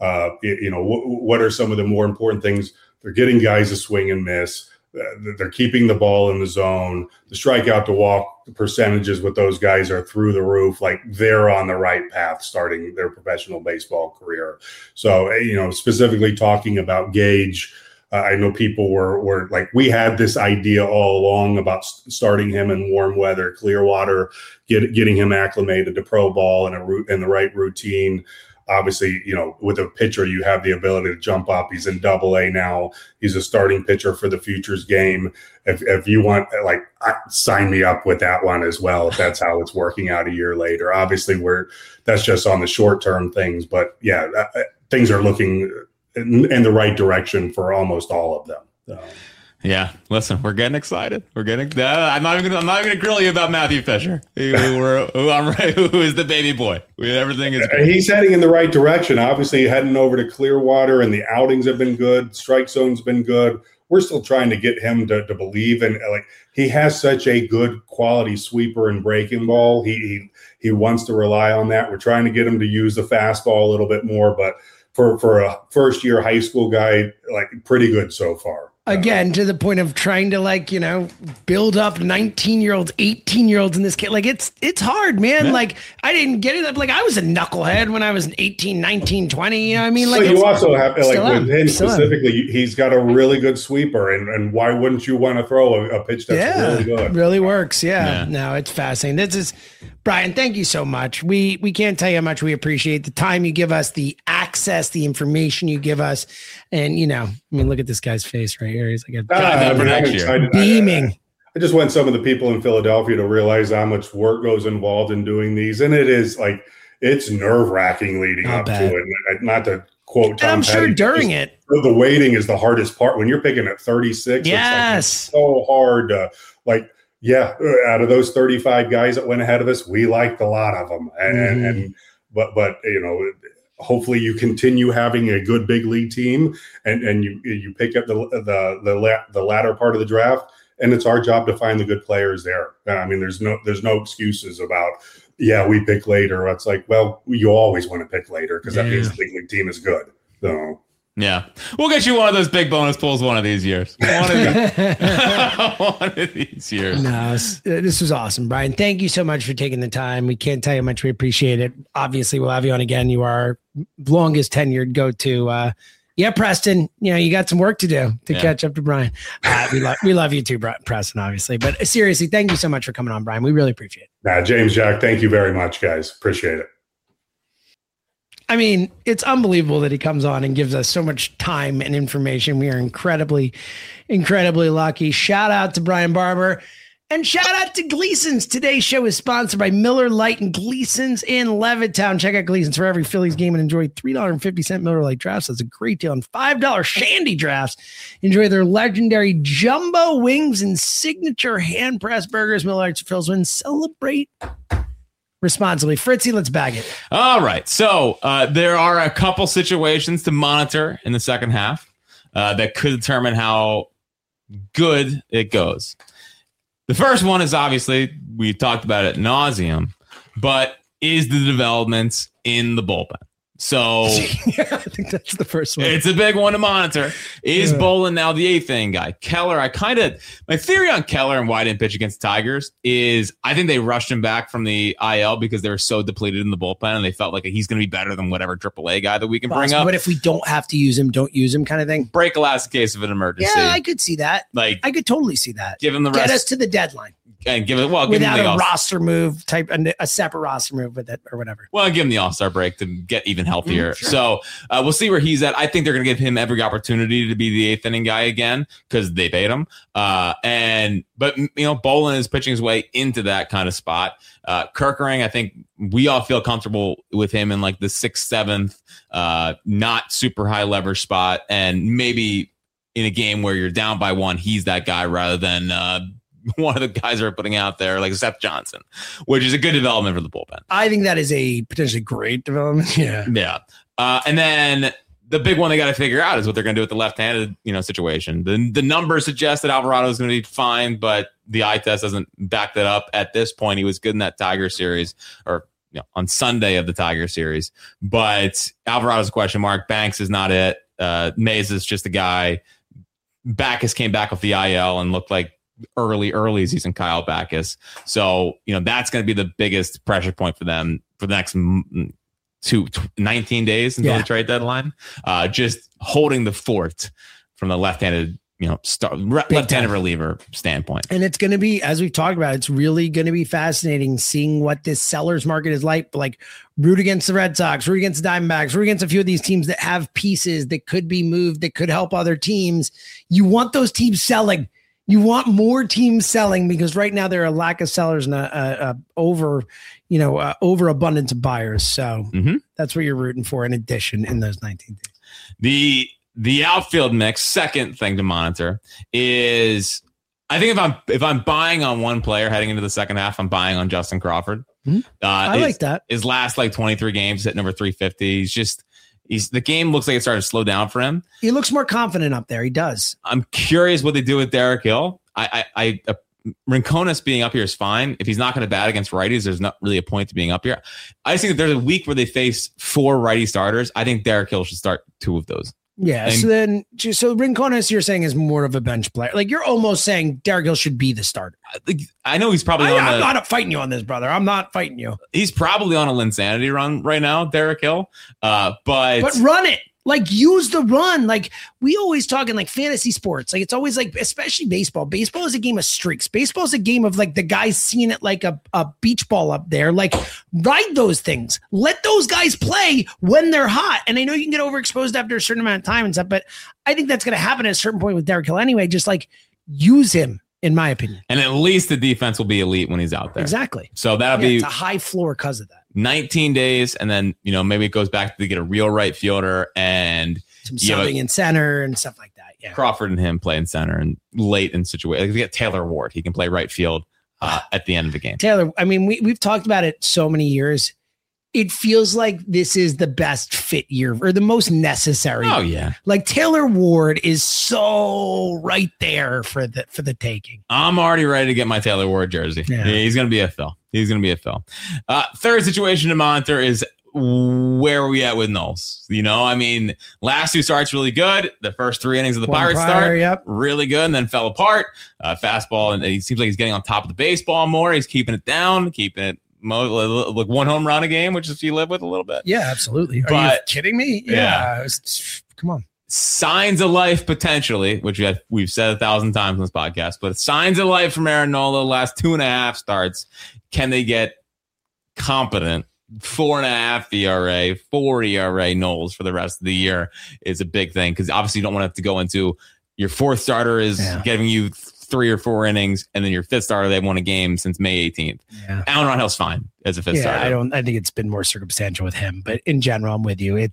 what are some of the more important things? They're getting guys to swing and miss. They're keeping the ball in the zone. The strikeout to walk percentages with those guys are through the roof. Like, they're on the right path starting their professional baseball career. So, specifically talking about Gage, I know people were like, we had this idea all along about starting him in warm weather, Clearwater, getting him acclimated to pro ball and the right routine. Obviously, with a pitcher, you have the ability to jump up. He's in Double-A now. He's a starting pitcher for the Futures game. If you want, sign me up with that one as well, if that's how it's working out a year later. Obviously, that's just on the short-term things. But, yeah, things are looking in the right direction for almost all of them. So. Yeah, listen, we're getting excited. I'm not even gonna grill you about Matthew Fisher, who is the baby boy. Everything is good. He's heading in the right direction. Obviously, heading over to Clearwater, and the outings have been good. Strike zone's been good. We're still trying to get him to believe, and he has such a good quality sweeper and breaking ball. He wants to rely on that. We're trying to get him to use the fastball a little bit more, but for a first year high school guy, like pretty good so far. Again, to the point of trying to build up 19-year-olds, 18-year-olds in this kid. Like it's hard, man. Yeah. Like I didn't get it. Like I was a knucklehead when I was 18, 19, 20. You know what I mean? Like you also have with him specifically, he's got a really good sweeper, and why wouldn't you want to throw a pitch that's really good? Really works. Yeah. No, it's fascinating. This is Brian. Thank you so much. We can't tell you how much we appreciate the time you give us, the access, the information you give us, and look at this guy's face right here. He's like beaming. I just want some of the people in Philadelphia to realize how much work goes involved in doing these, and it is it's nerve-wracking leading up to it. Not to quote Tom and I'm Petty, sure during it, the waiting is the hardest part. When you're picking at 36, yes, it's so hard to out of those 35 guys that went ahead of us, we liked a lot of them, but hopefully you continue having a good big league team and you pick up the latter part of the draft, and it's our job to find the good players there. I mean, there's no excuses about we pick later. It's like, well, you always want to pick later because that means the big league team is good. So yeah, we'll get you one of those big bonus pools one of these years. One of these years. No, this was awesome, Brian. Thank you so much for taking the time. We can't tell you how much we appreciate it. Obviously, we'll have you on again. You are our longest tenured go-to. Preston, you got some work to do to catch up to Brian. We love you too, Preston, obviously. But seriously, thank you so much for coming on, Brian. We really appreciate it. James, Jack, thank you very much, guys. Appreciate it. I mean, it's unbelievable that he comes on and gives us so much time and information. We are incredibly, incredibly lucky. Shout out to Brian Barber and shout out to Gleason's. Today's show is sponsored by Miller Lite and Gleason's in Levittown. Check out Gleason's for every Phillies game and enjoy $3.50 Miller Lite drafts. That's a great deal on $5 Shandy drafts. Enjoy their legendary jumbo wings and signature hand pressed burgers. Miller Lite's Phil's win. Celebrate responsibly. Fritzy, let's bag it. All right. So there are a couple situations to monitor in the second half that could determine how good it goes. The first one is obviously, we talked about it ad nauseum, but is the developments in the bullpen. So I think that's the first one. It's a big one to monitor. Is Bolin now the eighth inning guy? Keller, my theory on Keller and why I didn't pitch against the Tigers is I think they rushed him back from the IL because they were so depleted in the bullpen and they felt like he's going to be better than whatever AAA guy that we can bring up. But if we don't have to use him, don't use him kind of thing. Break a last case of an emergency. Yeah, I could see that. I could totally see that. Give him the rest. Get us to the deadline. And give it without a roster move type, a separate roster move with it or whatever. Well, give him the All-Star break to get even healthier. Sure. So we'll see where he's at. I think they're going to give him every opportunity to be the eighth inning guy again because they paid him. But Bolin is pitching his way into that kind of spot. Kerkering, I think we all feel comfortable with him in like the 6th, 7th, not super high leverage spot, and maybe in a game where you're down by one, he's that guy rather than one of the guys are putting out there like Seth Johnson, which is a good development for the bullpen. I think that is a potentially great development. Yeah. And then the big one they got to figure out is what they're going to do with the left-handed, situation. The numbers suggest that Alvarado is going to be fine, but the eye test doesn't back that up at this point. He was good in that Tiger series or on Sunday of the Tiger series, but Alvarado's a question mark. Banks is not it. Mays is just a guy. Backus came back off the IL and looked like early season Kyle Backus. So, that's going to be the biggest pressure point for them for the next 19 days until the trade deadline. Just holding the fort from the left-handed, left-handed reliever standpoint. And it's going to be, as we've talked about, it's really going to be fascinating seeing what this seller's market is like. Like root against the Red Sox, root against the Diamondbacks, root against a few of these teams that have pieces that could be moved, that could help other teams. You want those teams selling. You want more teams selling because right now there are a lack of sellers and overabundance of buyers. So that's what you're rooting for in addition in those 19 days. The outfield mix, second thing to monitor is I think if I'm buying on one player heading into the second half, I'm buying on Justin Crawford. I like that. His last 23 games hitting over 350. The game looks like it started to slow down for him. He looks more confident up there. He does. I'm curious what they do with Derek Hill. I Rincones being up here is fine. If he's not going to bat against righties, there's not really a point to being up here. I just think if there's a week where they face 4 righty starters, I think Derek Hill should start 2 of those. Yeah. So Rincones, you're saying, is more of a bench player. Like, you're almost saying Derek Hill should be the starter. I know he's probably I'm not fighting you on this, brother. I'm not fighting you. He's probably on a Linsanity run right now, Derek Hill. But run it. Like, use the run. Like, we always talk in like fantasy sports. Like, it's always like, especially baseball. Baseball is a game of streaks. Baseball is a game of like the guys seeing it like a beach ball up there. Like, ride those things. Let those guys play when they're hot. And I know you can get overexposed after a certain amount of time and stuff, but I think that's going to happen at a certain point with Derek Hill anyway. Just like, use him, in my opinion. And at least the defense will be elite when he's out there. Exactly. So that'll be it's a high floor because of that. 19 days, and then maybe it goes back to get a real right fielder and some subbing in center and stuff like that. Yeah, Crawford and him play in center and late in situation. Like, get Taylor Ward, he can play right field at the end of the game. Taylor, I mean, we've talked about it so many years. It feels like this is the best fit year or the most necessary. Oh yeah, like Taylor Ward is so right there for the taking. I'm already ready to get my Taylor Ward jersey. Yeah. He's gonna be a fill. Third situation to monitor is where are we at with Knowles? I mean, last 2 starts really good. The first 3 innings of the Pirates start, really good, and then fell apart. Fastball, and he seems like he's getting on top of the baseball more. He's keeping it down, keeping it like 1 home run a game, which is you live with a little bit. Yeah, absolutely. Are you kidding me? Yeah. Come on. Signs of life potentially, which we've said 1,000 times on this podcast, but signs of life from Aaron Nola last 2.5 starts. Can they get competent 4.5 ERA, 4 ERA Knowles for the rest of the year is a big thing, because obviously you don't want to have to go into your 4th starter is giving you 3 or 4 innings, and then your 5th starter, they've won a game since May 18th. Yeah. Alan Rodhill's fine as a 5th starter. I think it's been more circumstantial with him, but in general, I'm with you.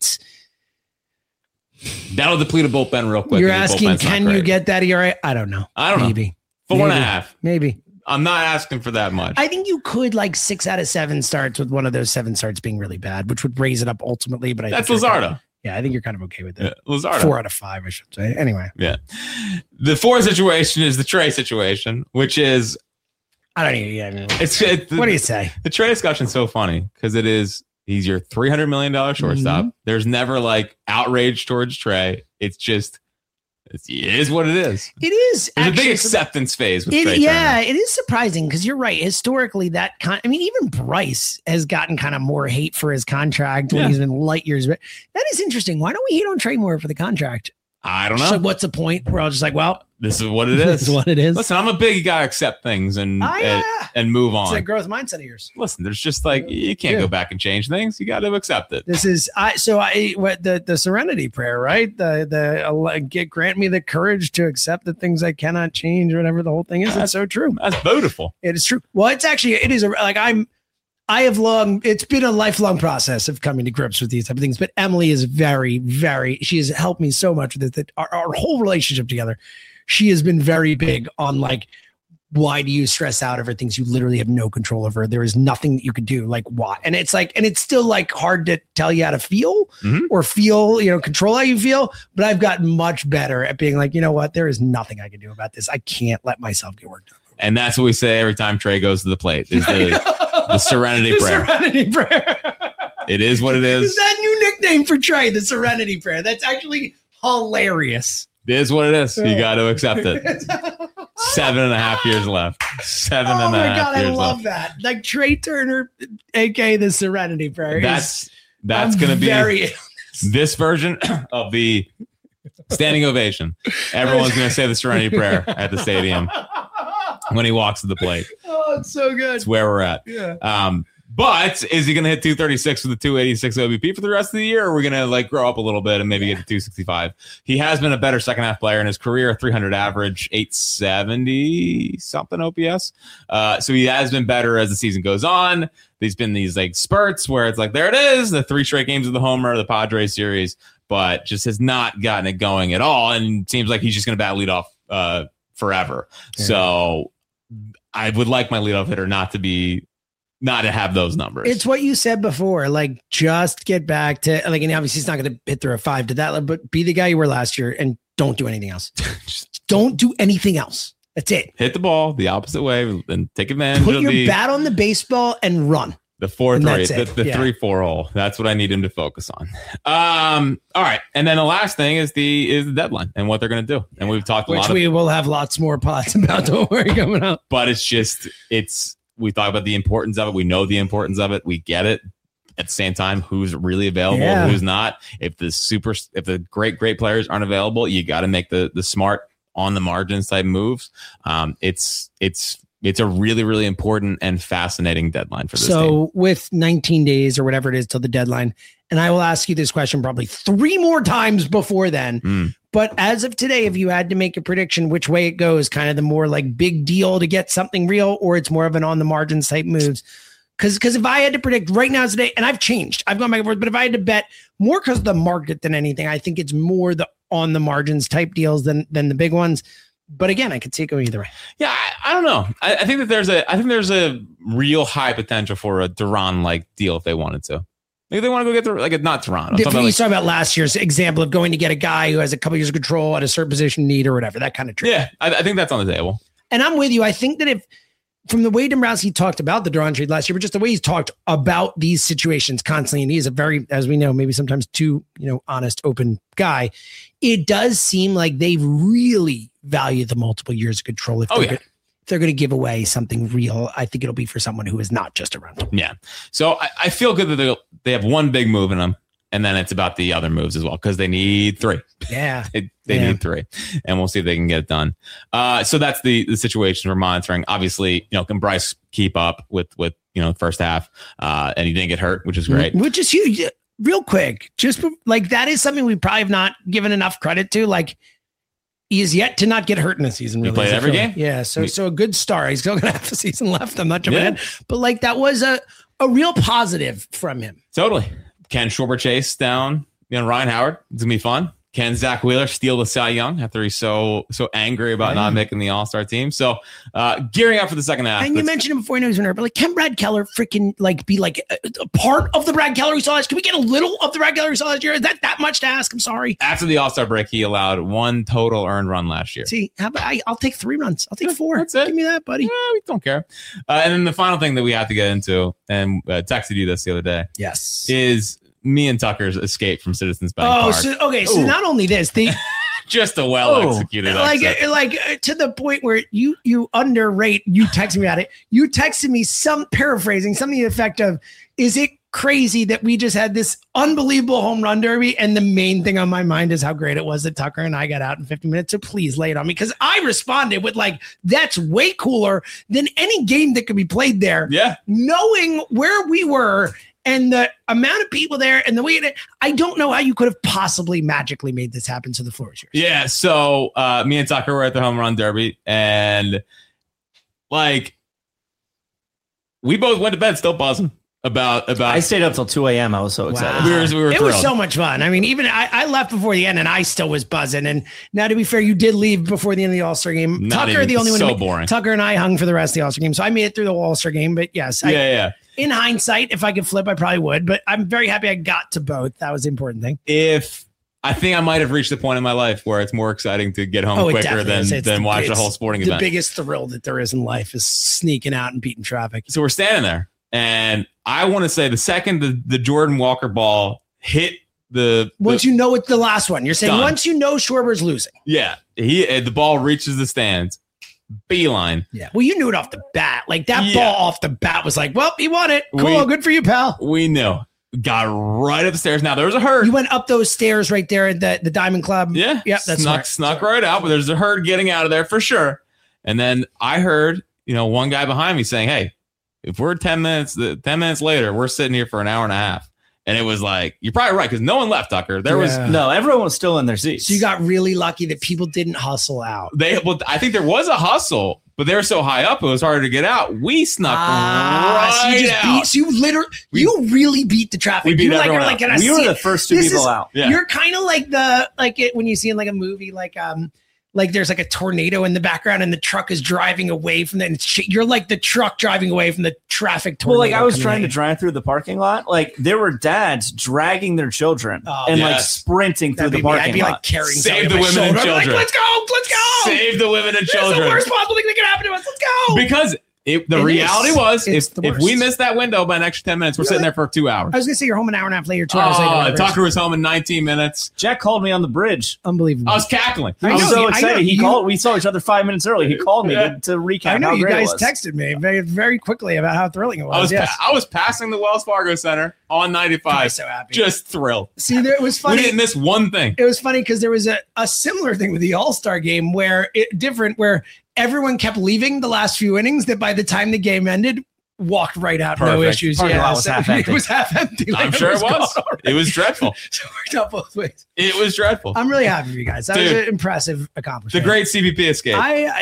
That'll deplete a bullpen real quick. You're asking, can you get that ERA? I don't know. Maybe 4.5. Maybe. I'm not asking for that much. I think you could like 6 out of 7 starts with one of those 7 starts being really bad, which would raise it up ultimately. But that's Luzardo. I think you're kind of okay with that. Yeah, Luzardo. 4 out of 5, I should say. Anyway. Yeah. The 4th situation is the Trey situation, which is. I don't even. What do you say? The Trey discussion is so funny because he's your $300 million shortstop. Mm-hmm. There's never like outrage towards Trey. It's just. It is what it is. It is. There's a big acceptance phase with Trey Turner. It is surprising because you're right. Historically, even Bryce has gotten kind of more hate for his contract when he's been light years. But that is interesting. Why don't we hate on Trey more for the contract? I don't know. So what's the point? We're all just like, well, this is what it is. This is what it is. Listen, I'm a big guy. Accept things and move on. It's a growth mindset of yours. Listen, there's just like you can't go back and change things. You got to accept it. This is the Serenity Prayer, right? The grant me the courage to accept the things I cannot change, whatever the whole thing is. It's so true. That's beautiful. It is true. Well, it's been a lifelong process of coming to grips with these type of things, but Emily is very, very, she has helped me so much with it, that our whole relationship together, she has been very big on like, why do you stress out over things you literally have no control over? There is nothing that you could do. Like, why? And it's like, and it's still like hard to tell you how to feel or feel, control how you feel. But I've gotten much better at being like, you know what? There is nothing I can do about this. I can't let myself get worked up. And that's what we say every time Trey goes to the plate is the Serenity Prayer. Serenity Prayer. It is what it is. Is that new nickname for Trey, the Serenity Prayer? That's actually hilarious. It is what it is. You got to accept it. 7.5 years left. 7.5 years left. Oh my God, I love that. Like Trey Turner, aka the Serenity Prayer. That's going to be this version of the standing ovation. Everyone's going to say the Serenity Prayer at the stadium when he walks to the plate. Oh, it's so good. It's where we're at. Yeah. But is he going to hit 236 with a 286 OBP for the rest of the year? Or are we going to like grow up a little bit and maybe get to 265? He has been a better second half player in his career, 300 average, 870 something OPS. So he has been better as the season goes on. There's been these like spurts where it's like, there it is, the 3 straight games of the homer, the Padres series, but just has not gotten it going at all. And seems like he's just going to bat leadoff forever. Yeah. So I would like my leadoff hitter not to have those numbers. It's what you said before, like just get back to like, and obviously he's not going to hit through a 5 to that, but be the guy you were last year and don't do anything else. Just don't do anything else. That's it. Hit the ball the opposite way and take advantage Put of your bat on the baseball and run. the 4-3, the Yeah. 3-4 hole. That's what I need him to focus on. All right. And then the last thing is the deadline and what they're going to do. And we've talked a Which lot we will have lots more pods about. Don't worry, coming up. but we talk about the importance of it. We know the importance of it. We get it. At the same time, who's really available, Yeah. who's not. If the great players aren't available, you got to make the smart on the margins type moves. It's a really, really important and fascinating deadline for this team. So with 19 days or whatever it is till the deadline, and I will ask you this question probably 3 more times before then. But as of today, if you had to make a prediction which way it goes, kind of the more like big deal to get something real, or it's more of an on the margins type moves. Because if I had to predict right now today, and I've changed, I've gone back and forth, but if I had to bet more because of the market than anything, I think it's more the on the margins type deals than the big ones. But again, I could see it going either way. Yeah, I don't know. I think that there's a real high potential for a Duran like deal if they wanted to. Maybe they want to go get not Duran. If we talk about last year's example of going to get a guy who has a couple years of control at a certain position need or whatever, that kind of trade. Yeah, I think that's on the table. And I'm with you. I think that if from the way Dombrowski talked about the Duran trade last year, but just the way he's talked about these situations constantly, and he's a very, as we know, maybe sometimes too, honest, open guy. It does seem like they really value the multiple years of control. If they're going to give away something real, I think it'll be for someone who is not just a rental. Yeah. So I feel good that they have one big move in them, and then it's about the other moves as well because they need 3. Yeah. They need 3, and we'll see if they can get it done. So that's the situation we're monitoring. Obviously, can Bryce keep up with the first half? And he didn't get hurt, which is great. Which is huge. Real quick, just like that is something we probably have not given enough credit to. Like he is yet to not get hurt in the season. Really. He played every game. Yeah. So a good start. He's still going to have a season left. I'm not jumping in, but like that was a real positive from him. Totally. Can Schwarber chase down Ryan Howard? It's gonna be fun. Can Zach Wheeler steal the Cy Young after he's so angry about not making the All-Star team? So gearing up for the second half. And you mentioned him before, I know he's been hurt, but like, can Brad Keller freaking like be like a part of the Brad Keller we saw last? Can we get a little of the Brad Keller we saw last year? Is that much to ask? I'm sorry. After the All-Star break, he allowed 1 total earned run last year. See, how about I'll take 3 runs. I'll take 4. That's it. Give me that, buddy. We don't care. And then the final thing that we have to get into, and texted you this the other day, yes, is me and Tucker's escape from Citizens Bank Park. So not only this, just a well-executed exit. like to the point where you underrate. You texted me about it. You texted me some paraphrasing, something to the effect of, "Is it crazy that we just had this unbelievable home run derby?" And the main thing on my mind is how great it was that Tucker and I got out in 50 minutes. So please lay it on me, because I responded with like, "That's way cooler than any game that could be played there." Yeah, knowing where we were. And the amount of people there and the way I don't know how you could have possibly magically made this happen. So the floor is yours. Yeah. So me and Tucker were at the home run derby, and like we both went to bed still buzzing about. I stayed up till 2 a.m. I was so excited. Wow. We were it thrilled. was so much fun. I mean, even I left before the end and I still was buzzing. And now, to be fair, you did leave before the end of the All-Star game. Tucker, the only one. So boring. Tucker and I hung for the rest of the All-Star game. So I made it through the All-Star game. But yes, in hindsight, if I could flip, I probably would. But I'm very happy I got to both. That was the important thing. I think I might have reached the point in my life where it's more exciting to get home quicker than watch a whole sporting event. The biggest thrill that there is in life is sneaking out and beating traffic. So we're standing there, and I want to say the second the Jordan Walker ball hit once you know it's the last one, you're saying done. Once you know Schwarber's losing. Yeah, the ball reaches the stands. Beeline. Yeah. Well, you knew it off the bat. Like that ball off the bat was like, well, he won it. Cool. Good for you, pal. We knew. Got right up the stairs. Now there was a herd. You went up those stairs right there at the Diamond Club. Yeah. Yep. That's snuck right out, but there's a herd getting out of there for sure. And then I heard, one guy behind me saying, "Hey, if we're 10 minutes later, we're sitting here for an hour and a half." And it was like, you're probably right, because no one left, Tucker. Everyone was still in their seats. So you got really lucky that people didn't hustle out. I think there was a hustle, but they were so high up, it was harder to get out. We snuck right out. You really beat the traffic. We beat everyone out. We were the first 2 people out. Yeah. You're kind of like when you see in like a movie, like like there's like a tornado in the background and the truck is driving away from you're like the truck driving away from the traffic tornado. Well, like I was trying to drive through the parking lot. Like there were dads dragging their children like sprinting through the parking lot. I'd be like carrying Save the women and children. Like, let's go. Save the women and children. It's the worst possible thing that can happen to us. Let's go. Because the reality was, if we missed that window by an extra 10 minutes, we're sitting there for 2 hours. I was going to say you're home an hour and a half later, 2 hours later. Tucker was home in 19 minutes. Jack called me on the bridge. Unbelievable. I was cackling. I was so excited. He called. We saw each other 5 minutes early. He called me to recap. I know how you great guys it was. texted me very, very quickly about how thrilling it was. I was passing the Wells Fargo Center on 95. I was so happy. Just thrilled. See, it was funny. We didn't miss one thing. It was funny because there was a similar thing with the All-Star game where everyone kept leaving the last few innings that by the time the game ended, walked right out. Perfect. No issues. Parking lot was half empty. It was half empty. I'm sure it was. It was dreadful. So it worked out both ways. It was dreadful. I'm really happy for you guys. That was an impressive accomplishment. The great CBP escape.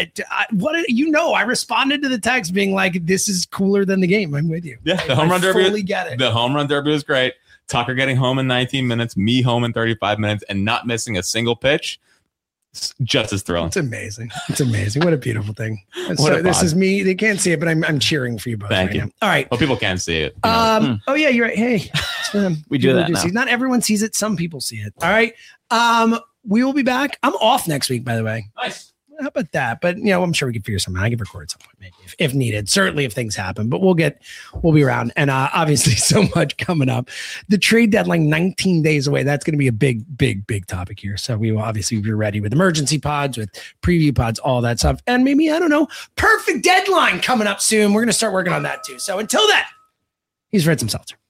I responded to the text being like, this is cooler than the game. I'm with you. Yeah, the home run derby. Fully get it. The home run derby was great. Tucker getting home in 19 minutes, me home in 35 minutes, and not missing a single pitch. It's just as thrilling. It's amazing. It's amazing. What a beautiful thing. This is me. They can't see it, but I'm cheering for you both. Thank you. Now. All right. Well, people can see it. Oh yeah, you're right. Hey, it's for them. We do that now. Not everyone sees it. Some people see it. All right. We will be back. I'm off next week, by the way. Nice. How about that? But I'm sure we can figure something out. I can record at some point, maybe if needed. Certainly, if things happen. But we'll be around. And obviously, so much coming up. The trade deadline 19 days away. That's going to be a big topic here. So we will obviously be ready with emergency pods, with preview pods, all that stuff, and maybe perfect deadline coming up soon. We're going to start working on that too. So until then, he's Fred Seltzer.